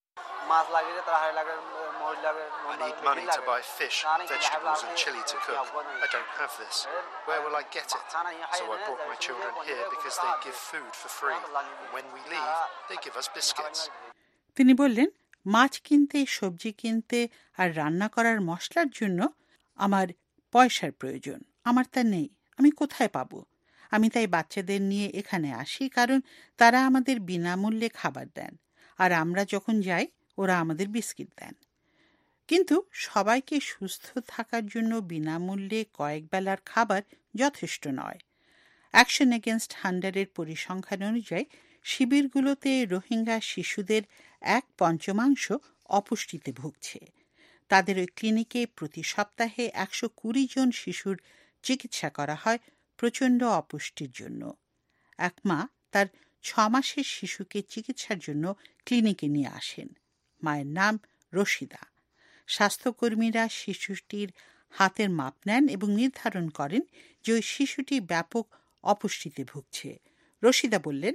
I need money to buy fish, vegetables and chili to cook. I don't have this. Where will I get it? So I brought my children here because they give food for free. And when we leave, they give us biscuits. তিনি বললেন মাছ কিনতে, সবজি কিনতে আর রান্না করার মশলার জন্য আমার পয়সার প্রয়োজন। আমার তা নেই, আমি কোথায় পাবো? আমি তাই বাচ্চাদের নিয়ে এখানে আসি, কারণ তারা আমাদের বিনামূল্যে খাবার দেন, আর আমরা যখন যাই ওরা আমাদের বিস্কিট দেন। কিন্তু সবাইকে সুস্থ থাকার জন্য বিনামূল্যে কয়েক বেলার খাবার যথেষ্ট নয়। অ্যাকশন এগেনস্ট হান্ডারের পরিসংখ্যান অনুযায়ী শিবিরগুলোতে রোহিঙ্গা শিশুদের এক পঞ্চমাংশ অপুষ্টিতে ভুগছে। তাদের ওই ক্লিনিকে প্রতি সপ্তাহে একশো কুড়ি জন শিশুর চিকিৎসা করা হয় প্রচণ্ড অপুষ্টির জন্য। এক মা তার ছ মাসের শিশুকে চিকিৎসার জন্য ক্লিনিকে নিয়ে আসেন। মায়ের নাম রশিদা। স্বাস্থ্যকর্মীরা শিশুটির হাতের মাপ নেন এবং নির্ধারণ করেন যে ওই শিশুটি ব্যাপক অপুষ্টিতে ভুগছে। রশিদা বললেন,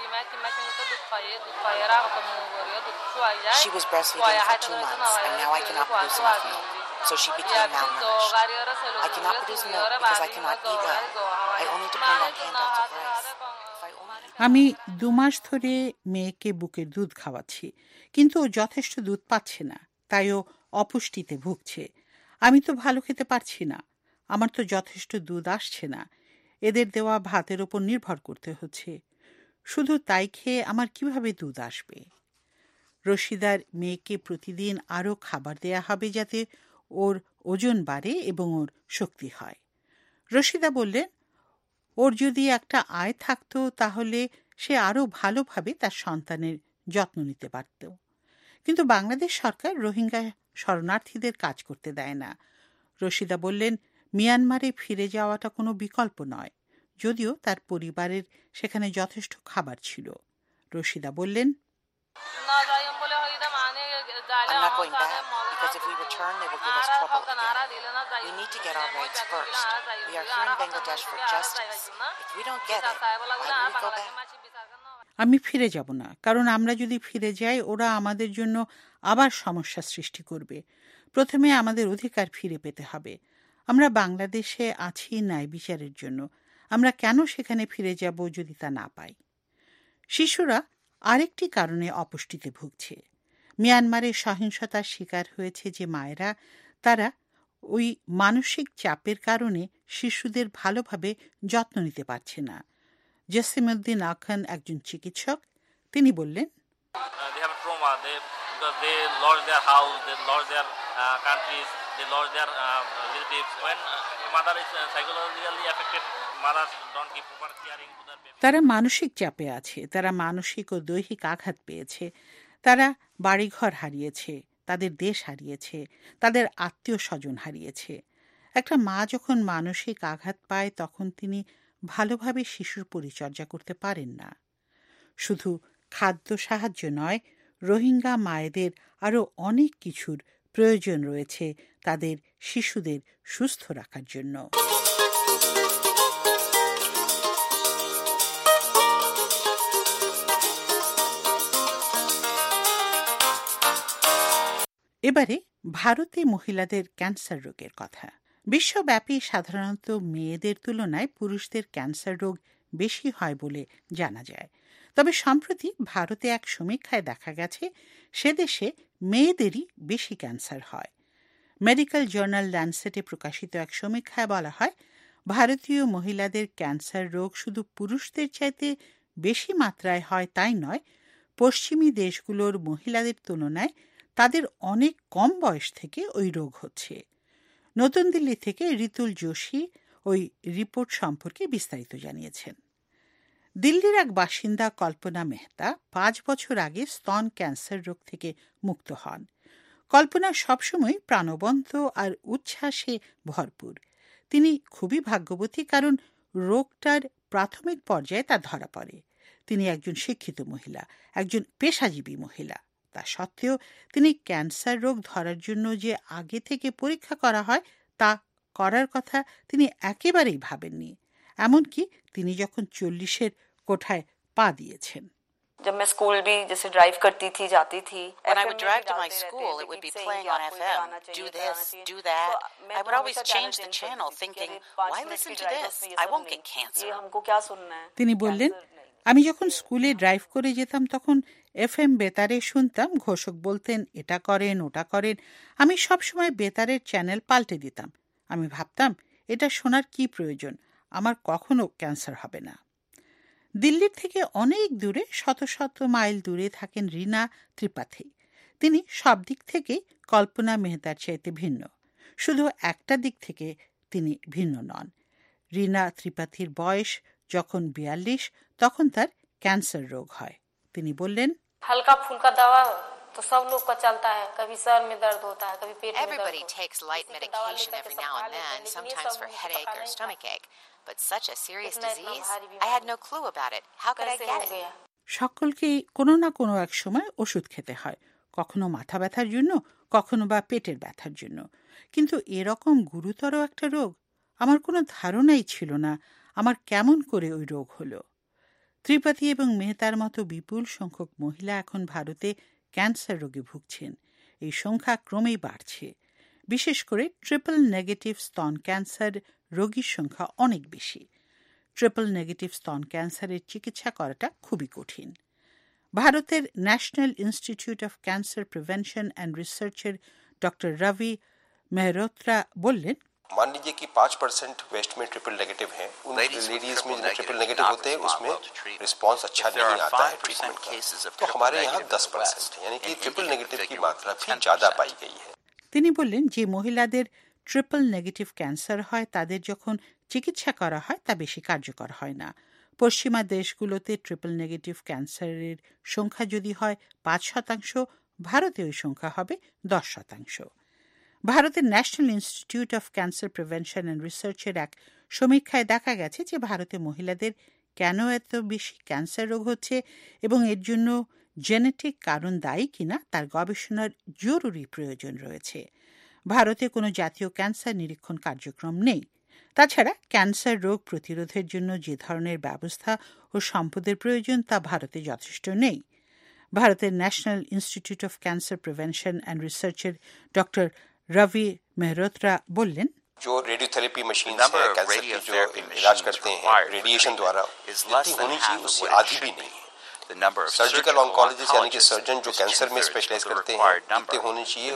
She was breastfeeding for two months and now I cannot produce enough milk. So she became malnourished. I cannot produce milk because I cannot eat well. I only depend on handouts of rice. আমি দু মাস ধরে মেয়েকে বুকের দুধ খাওয়াচ্ছি, কিন্তু ও যথেষ্ট দুধ পাচ্ছে না, তাই ও অপুষ্টিতে ভুগছে। আমি তো ভালো খেতে পারছি না, আমার তো যথেষ্ট দুধ আসছে না, এদের দেওয়া ভাতের ওপর নির্ভর করতে হচ্ছে। শুধু তাই খেয়ে আমার কিভাবে দুধ আসবে? রশিদার মেয়েকে প্রতিদিন আরও খাবার দেয়া হবে যাতে ওর ওজন বাড়ে এবং ওর শক্তি হয়। রশিদা বললেন ওর যদি একটা আয় থাকতো তাহলে সে আরও ভালোভাবে তার সন্তানের যত্ন নিতে পারত। কিন্তু বাংলাদেশ সরকার রোহিঙ্গা শরণার্থীদের কাজ করতে দেয় না। রশিদা বললেন মিয়ানমারে ফিরে যাওয়াটা কোনো বিকল্প নয়, যদিও তার পরিবারের সেখানে যথেষ্ট খাবার ছিল। রশিদা বললেন, I'm not going back because if we return, they will give us trouble again. We need to get our rights first. We are here in Bangladesh for justice. If we don't get it, why do we go back? আমি ফিরে যাব না, কারণ আমরা যদি ফিরে যাই ওরা আমাদের জন্য আবার সমস্যা সৃষ্টি করবে। প্রথমে আমাদের অধিকার ফিরে পেতে হবে। আমরা বাংলাদেশে আছি ন্যায় বিচারের জন্য। আমরা কেন সেখানে ফিরে যাব যদি তা না পাই? শিশুরা আরেকটি কারণে অপুষ্টিতে ভুগছে। মিয়ানমারের সহিংসতার শিকার হয়েছে যে মায়েরা, তারা ওই মানসিক চাপের কারণে শিশুদের ভালোভাবে যত্ন নিতে পারছে না। জসিমউদ্দিন আখান একজন চিকিৎসক। তিনি বললেন, তারা মানসিক চাপে আছে, তারা মানসিক ও দৈহিক আঘাত পেয়েছে, তারা বাড়িঘর হারিয়েছে, তাদের দেশ হারিয়েছে, তাদের আত্মীয় স্বজন হারিয়েছে। একটা মা যখন মানসিক আঘাত পায় তখন তিনি ভালোভাবে শিশুর পরিচর্যা করতে পারেন না। শুধু খাদ্য সাহায্য নয়, রোহিঙ্গা মায়েদের আরও অনেক কিছুর প্রয়োজন রয়েছে তাদের শিশুদের সুস্থ রাখার জন্য। এবারে ভারতে মহিলাদের ক্যান্সার রোগের কথা। বিশ্বব্যাপী সাধারণত মেয়েদের তুলনায় পুরুষদের ক্যান্সার রোগ বেশি হয় বলে জানা যায়। তবে সম্প্রতি ভারতে এক সমীক্ষায় দেখা গেছে সে দেশে মেয়েদেরই বেশি ক্যান্সার হয়। মেডিকেল জার্নাল ল্যান্সেটে প্রকাশিত এক সমীক্ষায় বলা হয় ভারতীয় মহিলাদের ক্যান্সার রোগ শুধু পুরুষদের চাইতে বেশি মাত্রায় হয় তাই নয়, পশ্চিমী দেশগুলোর মহিলাদের তুলনায় তাদের অনেক কম বয়স থেকে ওই রোগ হচ্ছে। নতুন দিল্লি থেকে ঋতুল যোশী ওই রিপোর্ট সম্পর্কে বিস্তারিত জানিয়েছেন। দিল্লির এক বাসিন্দা কল্পনা মেহতা পাঁচ বছর আগে স্তন ক্যান্সার রোগ থেকে মুক্ত হন। কল্পনা সবসময় প্রাণবন্ত আর উচ্ছ্বাসে ভরপুর। তিনি খুবই ভাগ্যবতী, কারণ রোগটার প্রাথমিক পর্যায়ে তা ধরা পড়ে। তিনি একজন শিক্ষিত মহিলা, একজন পেশাজীবী মহিলা। তা সত্ত্বেও তিনি ক্যান্সার রোগ ধরার জন্য যে আগে থেকে পরীক্ষা করা হয় তা করার কথা তিনি একেবারেই ভাবেননি, এমনকি তিনি যখন চল্লিশের কোঠায় পা দিয়েছেন। जब मैं स्कूल भी जैसे ड्राइव करती थी जाती थी, when I would drive to my school, it would be playing on F M. Do this, do that. I would always change the channel, thinking, why listen to this? I won't get cancer. তিনি বললেন, আমি যখন স্কুলে drive করে যেতাম তখন F M বেতারে শুনতাম, ঘোষক বলতেন এটা করেন ওটা করেন। আমি সবসময় বেতারের চ্যানেল পাল্টে দিতাম। আমি ভাবতাম এটা শোনার কি প্রয়োজন, আমার কখনো ক্যান্সার হবে না। দিল্লির থেকে অনেক দূরে, শত শত মাইল দূরে থাকেন রীনা ত্রিপাঠী। তিনি সব দিক থেকে কল্পনা মেহতার চাইতে ভিন্ন, শুধু একটা দিক থেকে তিনি ভিন্ন নন। রীনা ত্রিপাঠীর বয়স যখন বিয়াল্লিশ, তখন তার ক্যান্সার রোগ হয়। তিনি বললেন, হালকা ফুলকা দাওয়া তো সব লোক কা চলতা হ্যায়, কবি সর মে দর্দ হোতা হ্যায়, কবি পেট মে দর্দ। Everybody takes light medication every now and then, sometimes for headache or stomach ache. But such a serious disease, I had no clue about it. How could I get it? সকলকেই কোনো না কোনো এক সময় ওষুধ খেতে হয়, কখনো মাথা ব্যথার জন্য, কখনো বা পেটের ব্যথার জন্য। কিন্তু এরকম গুরুতর একটা রোগ আমার কোনো ধারণাই ছিল না আমার কেমন করে ওই রোগ হলো। ত্রিপাঠী এবং মেহতার মতো বিপুল সংখ্যক মহিলা এখন ভারতে ক্যান্সার রোগে ভুগছেন। এই সংখ্যা ক্রমেই বাড়ছে। বিশেষ করে ট্রিপল নেগেটিভ স্তন ক্যান্সার রোগীর সংখ্যা অনেক বেশি। ট্রিপল নেগেটিভ স্তন ক্যান্সারের চিকিৎসা করাটা খুবই কঠিন। ভারতের National Institute of Cancer Prevention and রিসার্চের ডক্টর রবি মেহরোত্রা বললেন, मान लीजिए कि पाँच परसेंट वेस्ट में ट्रिपल नेगेटिव हैं, उन लेडीज में जो ट्रिपल नेगेटिव होते हैं उसमें रिस्पांस अच्छा नहीं आता है ट्रीटमेंट का, तो हमारे यहाँ दस परसेंट यानी कि ट्रिपल नेगेटिव की मात्रा भी ज्यादा पाई गई है। তিনি বললেন, যে মহিলাদের ট্রিপল নেগেটিভ ক্যান্সার হয় তাদের যখন চিকিৎসা করা হয় তা বেশি কার্যকর হয় না। পশ্চিমা দেশগুলোতে ট্রিপল নেগেটিভ ক্যান্সারের সংখ্যা যদি হয় পাঁচ শতাংশ, ভারতে ওই সংখ্যা হবে দশ শতাংশ। ভারতের National Institute of Cancer Prevention and রিসার্চের এক সমীক্ষায় দেখা গেছে যে ভারতে মহিলাদের কেন এত বেশি ক্যান্সার রোগ হচ্ছে এবং এর জন্য জেনেটিক কারণ দায়ী কিনা তার গবেষণার জরুরি প্রয়োজন রয়েছে। ভারতে কোনো জাতীয় ক্যান্সার নিরীক্ষণ কার্যক্রম নেই। তাছাড়া ক্যান্সার রোগ প্রতিরোধের জন্য যে ধরনের ব্যবস্থা ও সম্পদের প্রয়োজন তা ভারতে যথেষ্ট নেই। ভারতের National Institute of Cancer Prevention and রিসার্চের ডক্টর রবি মেহরোত্রা বললেন, जो रेडियोथेरेपी मशीन से कैंसर की जो इलाज करते हैं रेडिएशन द्वारा जितनी होनी चाहिए उससे आधी भी नहीं है। सर्जिकल ऑन्कोलॉजिस्ट यानी कि सर्जन जो कैंसर में स्पेशलाइज करते हैं जितने होने चाहिए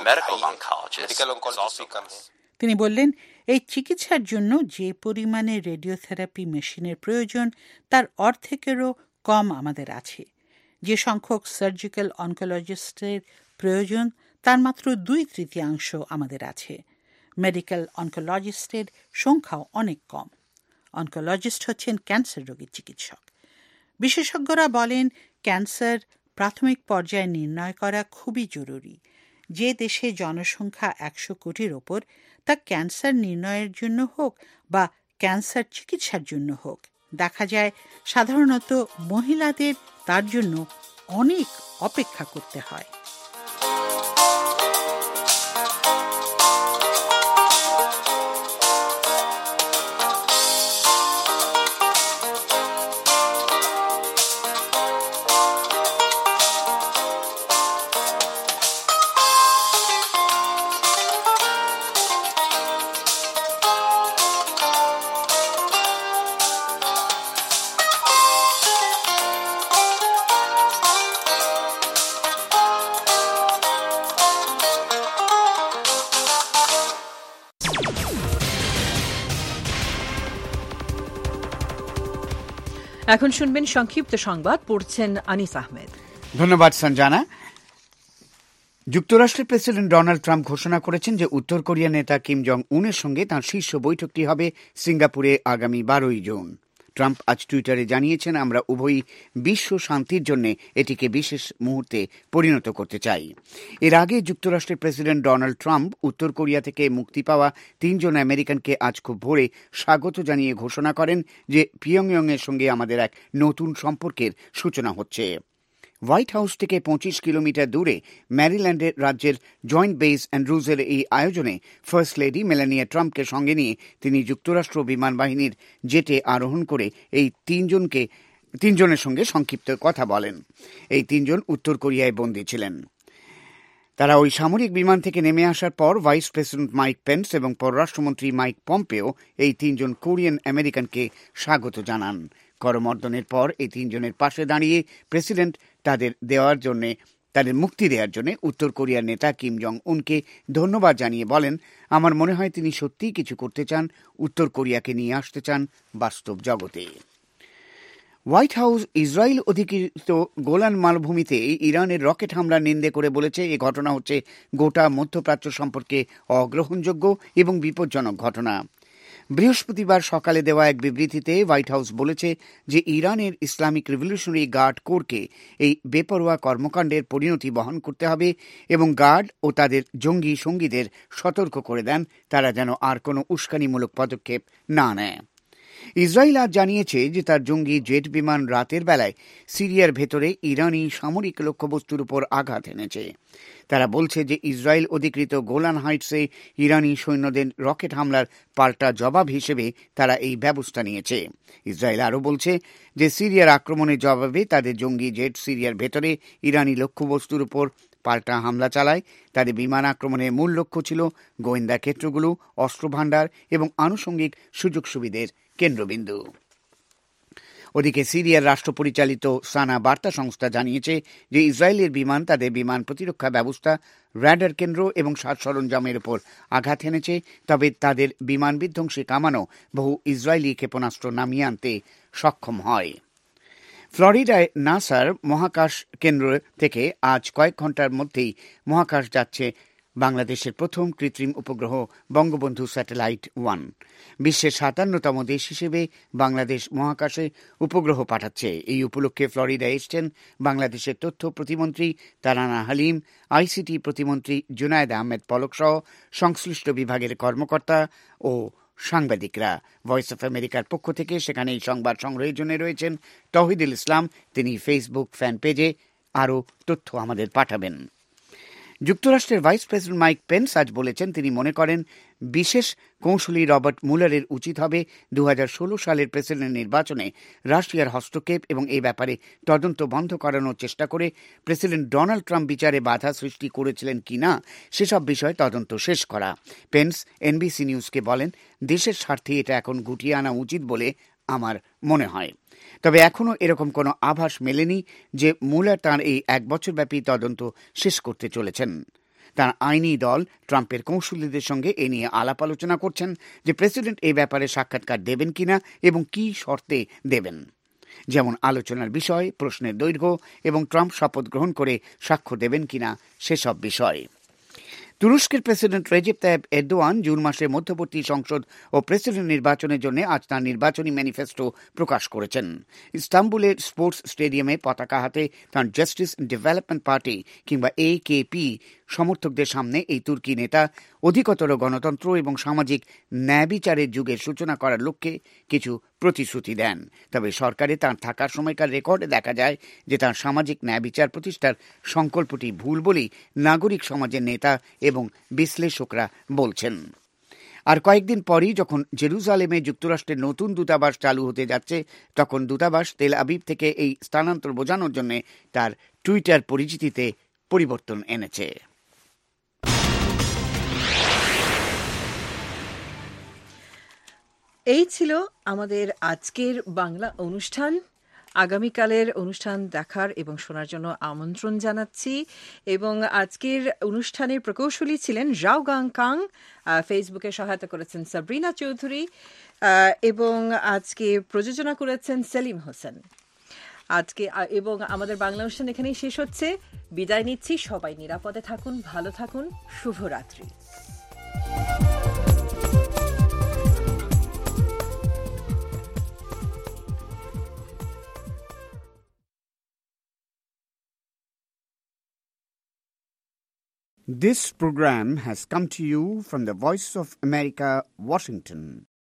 मेडिकल ऑन्कोलॉजिस्ट भी कम है। তিনি বললেন, এই চিকিৎসার জন্য যে পরিমাণে রেডিওথেরাপি মেশিনের প্রয়োজন তার অর্ধেকেরও কম আমাদের আছে। যে সংখ্যক সার্জিক্যাল অনকোলজিস্টের প্রয়োজন তার মাত্র দুই তৃতীয়াংশ আমাদের আছে। মেডিকেল অনকোলজিস্টের সংখ্যাও অনেক কম। অনকোলজিস্ট হচ্ছেন ক্যান্সার রোগীর চিকিৎসক। বিশেষজ্ঞরা বলেন, ক্যান্সার প্রাথমিক পর্যায়ে নির্ণয় করা খুবই জরুরি। যে দেশে জনসংখ্যা একশো কোটির ওপর, তা ক্যান্সার নির্ণয়ের জন্য হোক বা ক্যান্সার চিকিৎসার জন্য হোক, দেখা যায় সাধারণত মহিলাদের তার জন্য অনেক অপেক্ষা করতে হয়। এখন শুনবেন সংক্ষিপ্ত সংবাদ, পড়ছেন আনিস আহমেদ। ধন্যবাদ সঞ্জানা। যুক্তরাষ্ট্রের প্রেসিডেন্ট ডোনাল্ড ট্রাম্প ঘোষণা করেছেন যে উত্তর কোরিয়ার নেতা কিম জং উনের সঙ্গে তাঁর শীর্ষ বৈঠকটি হবে সিঙ্গাপুরে আগামী বারোই জুন। ট্রাম্প আজ টুইটারে জানিয়েছেন, আমরা উভয়ই বিশ্ব শান্তির জন্য এটিকে বিশেষ মুহূর্তে পরিণত করতে চাই। এর আগে যুক্তরাষ্ট্রের প্রেসিডেন্ট ডোনাল্ড ট্রাম্প উত্তর কোরিয়া থেকে মুক্তি পাওয়া তিনজন আমেরিকানকে আজ খুব ভোরে স্বাগত জানিয়ে ঘোষণা করেন যে পিয়ংইয়ং এর সঙ্গে আমাদের এক নতুন সম্পর্কের সূচনা হচ্ছে। হোয়াইট হাউস থেকে পঁচিশ কিলোমিটার দূরে ম্যারিল্যান্ডের রাজ্যের জয়েন্ট বেস অ্যান্ড্রুজের এই আয়োজনে ফার্স্ট লেডি মেলানিয়া ট্রাম্পকে সঙ্গে নিয়ে তিনি যুক্তরাষ্ট্র বিমান বাহিনীর জেটে আরোহণ করে এই তিনজনকে তিনজনের সঙ্গে সংক্ষিপ্ত কথা বলেন। এই তিনজন উত্তর কোরিয়ায় বন্দী ছিলেন। তারা ওই সামরিক বিমান থেকে নেমে আসার পর ভাইস প্রেসিডেন্ট মাইক পেন্স এবং পররাষ্ট্রমন্ত্রী মাইক পম্পেও এই তিনজন কোরিয়ান আমেরিকানকে স্বাগত জানান। করমর্দনের পর এই তিনজনের পাশে দাঁড়িয়ে প্রেসিডেন্ট তাদের দেওয়ার জন্য তাদের মুক্তি দেওয়ার জন্য উত্তর কোরিয়ার নেতা কিম জং উনকে ধন্যবাদ জানিয়ে বলেন, আমার মনে হয় তিনি সত্যিই কিছু করতে চান, উত্তর কোরিয়াকে নিয়ে আসতে চান বাস্তব জগতে। হোয়াইট হাউস ইসরায়েল অধিকৃত গোলান মালভূমিতে ইরানের রকেট হামলার নিন্দে করে বলেছে, এ ঘটনা হচ্ছে গোটা মধ্যপ্রাচ্য সম্পর্কে অগ্রহণযোগ্য এবং বিপজ্জনক ঘটনা। বৃহস্পতিবার সকালে দেওয়া এক বিবৃতিতে হোয়াইট হাউস বলেছে যে ইরানের ইসলামিক রিভলিউশনারি গার্ড কোরকে এই বেপরোয়া কর্মকাণ্ডের পরিণতি বহন করতে হবে এবং গার্ড ও তাদের জঙ্গি সঙ্গীদের সতর্ক করে দেন তারা যেন আর কোনো উস্কানিমূলক পদক্ষেপ না নেয়। ইসরায়েল আজ জানিয়েছে যে তার জঙ্গি জেট বিমান রাতের বেলায় সিরিয়ার ভেতরে ইরানি সামরিক লক্ষ্যবস্তুর উপর আঘাত এনেছে। তারা বলছে যে ইসরায়েল অধিকৃত গোলান হাইটসে ইরানি সৈন্যদের রকেট হামলার পাল্টা জবাব হিসেবে তারা এই ব্যবস্থা নিয়েছে। ইসরায়েল আরও বলছে যে সিরিয়ার আক্রমণের জবাবে তাদের জঙ্গি জেট সিরিয়ার ভেতরে ইরানি লক্ষ্যবস্তুর উপর পাল্টা হামলা চালায়। তাদের বিমান আক্রমণের মূল লক্ষ্য ছিল গোয়েন্দা ক্ষেত্রগুলো, অস্ত্রভাণ্ডার এবং আনুষঙ্গিক সুযোগ সুবিধের কেন্দ্রবিন্দু। ওদিকে সিরিয়ার রাষ্ট্র পরিচালিত সানা বার্তা সংস্থা জানিয়েছে যে ইসরায়েলের বিমান তাদের বিমান প্রতিরক্ষা ব্যবস্থা, র্যাডার কেন্দ্র এবং সাজ সরঞ্জামের উপর আঘাত এনেছে, তবে তাদের বিমান বিধ্বংসী কামানো বহু ইসরায়েলি ক্ষেপণাস্ত্র নামিয়ে আনতে সক্ষম হয়। ফ্লোরিডায় নাসার মহাকাশ কেন্দ্র থেকে আজ কয়েক ঘন্টার মধ্যেই মহাকাশ যাচ্ছে বাংলাদেশের প্রথম কৃত্রিম উপগ্রহ বঙ্গবন্ধু স্যাটেলাইট ওয়ান। বিশ্বের সাতান্নতম দেশ হিসেবে বাংলাদেশ মহাকাশে উপগ্রহ পাঠাচ্ছে। এই উপলক্ষে ফ্লোরিডায় এসছেন বাংলাদেশের তথ্য প্রতিমন্ত্রী তারানা হালিম, আইসিটি প্রতিমন্ত্রী জুনায়েদ আহমেদ পলক সহ সংশ্লিষ্ট বিভাগের কর্মকর্তা ও সাংবাদিকরা। ভয়েস অফ আমেরিকার পক্ষ থেকে সেখানে এই সংবাদ সংগ্রহের জন্য রয়েছেন তৌহিদুল ইসলাম। তিনি ফেসবুক ফ্যান পেজে আরও তথ্য আমাদের পাঠাবেন। যুক্তরাষ্ট্রের ভাইস প্রেসিডেন্ট মাইক পেন্স আজ বলেছেন তিনি মনে করেন বিশেষ কৌঁসুলি রবার্ট মুলারের উচিত হবে দু হাজার ষোলো সালের প্রেসিডেন্ট নির্বাচনে রাশিয়ার হস্তক্ষেপ এবং এই ব্যাপারে তদন্ত বন্ধ করানোর চেষ্টা করে প্রেসিডেন্ট ডোনাল্ড ট্রাম্প বিচারে বাধা সৃষ্টি করেছিলেন কিনা সেসব বিষয়ে তদন্ত শেষ করা। পেন্স এনবিসি নিউজকে বলেন, দেশের স্বার্থে এটা এখন গুটিয়ে আনা উচিত বলে আমার মনে হয়। তবে এখনও এরকম কোনো আভাস মেলেনি যে মুলার তাঁর এই এক বছরব্যাপী তদন্ত শেষ করতে চলেছেন। তার আইনি দল ট্রাম্পের কৌঁসুলিদের সঙ্গে এ নিয়ে আলাপ আলোচনা করছেন যে প্রেসিডেন্ট এই ব্যাপারে সাক্ষাৎকার দেবেন কিনা এবং কি শর্তে দেবেন, যেমন আলোচনার বিষয়, প্রশ্নের দৈর্ঘ্য এবং ট্রাম্প শপথ গ্রহণ করে সাক্ষ্য দেবেন কিনা সেসব বিষয়। তুরস্কের president Recep Tayyip Erdogan June মাসে মধ্যবর্তী সংসদ ও প্রেসিডেন্ট নির্বাচনের জন্য আজ তাঁর নির্বাচনী ম্যানিফেস্টো প্রকাশ করেছেন। ইস্তাম্বুলের স্পোর্টস স্টেডিয়ামে পতাকা হাতে তাঁর জাস্টিস ডেভেলপমেন্ট পার্টি কিংবা এ কে পি সমর্থকদের সামনে এই তুর্কি নেতা অধিকতর গণতন্ত্র এবং সামাজিক ন্যায় বিচারের যুগের সূচনা করার লক্ষ্যে কিছু প্রতিশ্রুতি দেন। তবে সরকারে তাঁর থাকার সময়কার রেকর্ডে দেখা যায় যে তাঁর সামাজিক ন্যায় বিচার প্রতিষ্ঠার সংকল্পটি ভুল বলেই নাগরিক সমাজের নেতা এবং বিশ্লেষকরা বলছেন। আর কয়েকদিন পরই যখন জেরুজালেমে যুক্তরাষ্ট্রের নতুন দূতাবাস চালু হতে যাচ্ছে, তখন দূতাবাস তেল আবিব থেকে এই স্থানান্তর বোঝানোর জন্য তার টুইটার পরিচিতিতে পরিবর্তন এনেছে। এই ছিল আমাদের আজকের বাংলা অনুষ্ঠান। আগামীকালের অনুষ্ঠান দেখার এবং শোনার জন্য আমন্ত্রণ জানাচ্ছি। এবং আজকের অনুষ্ঠানের প্রকৌশলী ছিলেন রাও গাং কাং, ফেসবুকে সহায়তা করেছেন সাবরিনা চৌধুরী এবং আজকে প্রযোজনা করেছেন সেলিম হোসেন। আজকে এবং আমাদের বাংলা অনুষ্ঠান এখানেই শেষ হচ্ছে। বিদায় নিচ্ছি। সবাই নিরাপদে থাকুন, ভালো থাকুন। শুভরাত্রি। This program has come to you from the Voice of America, Washington.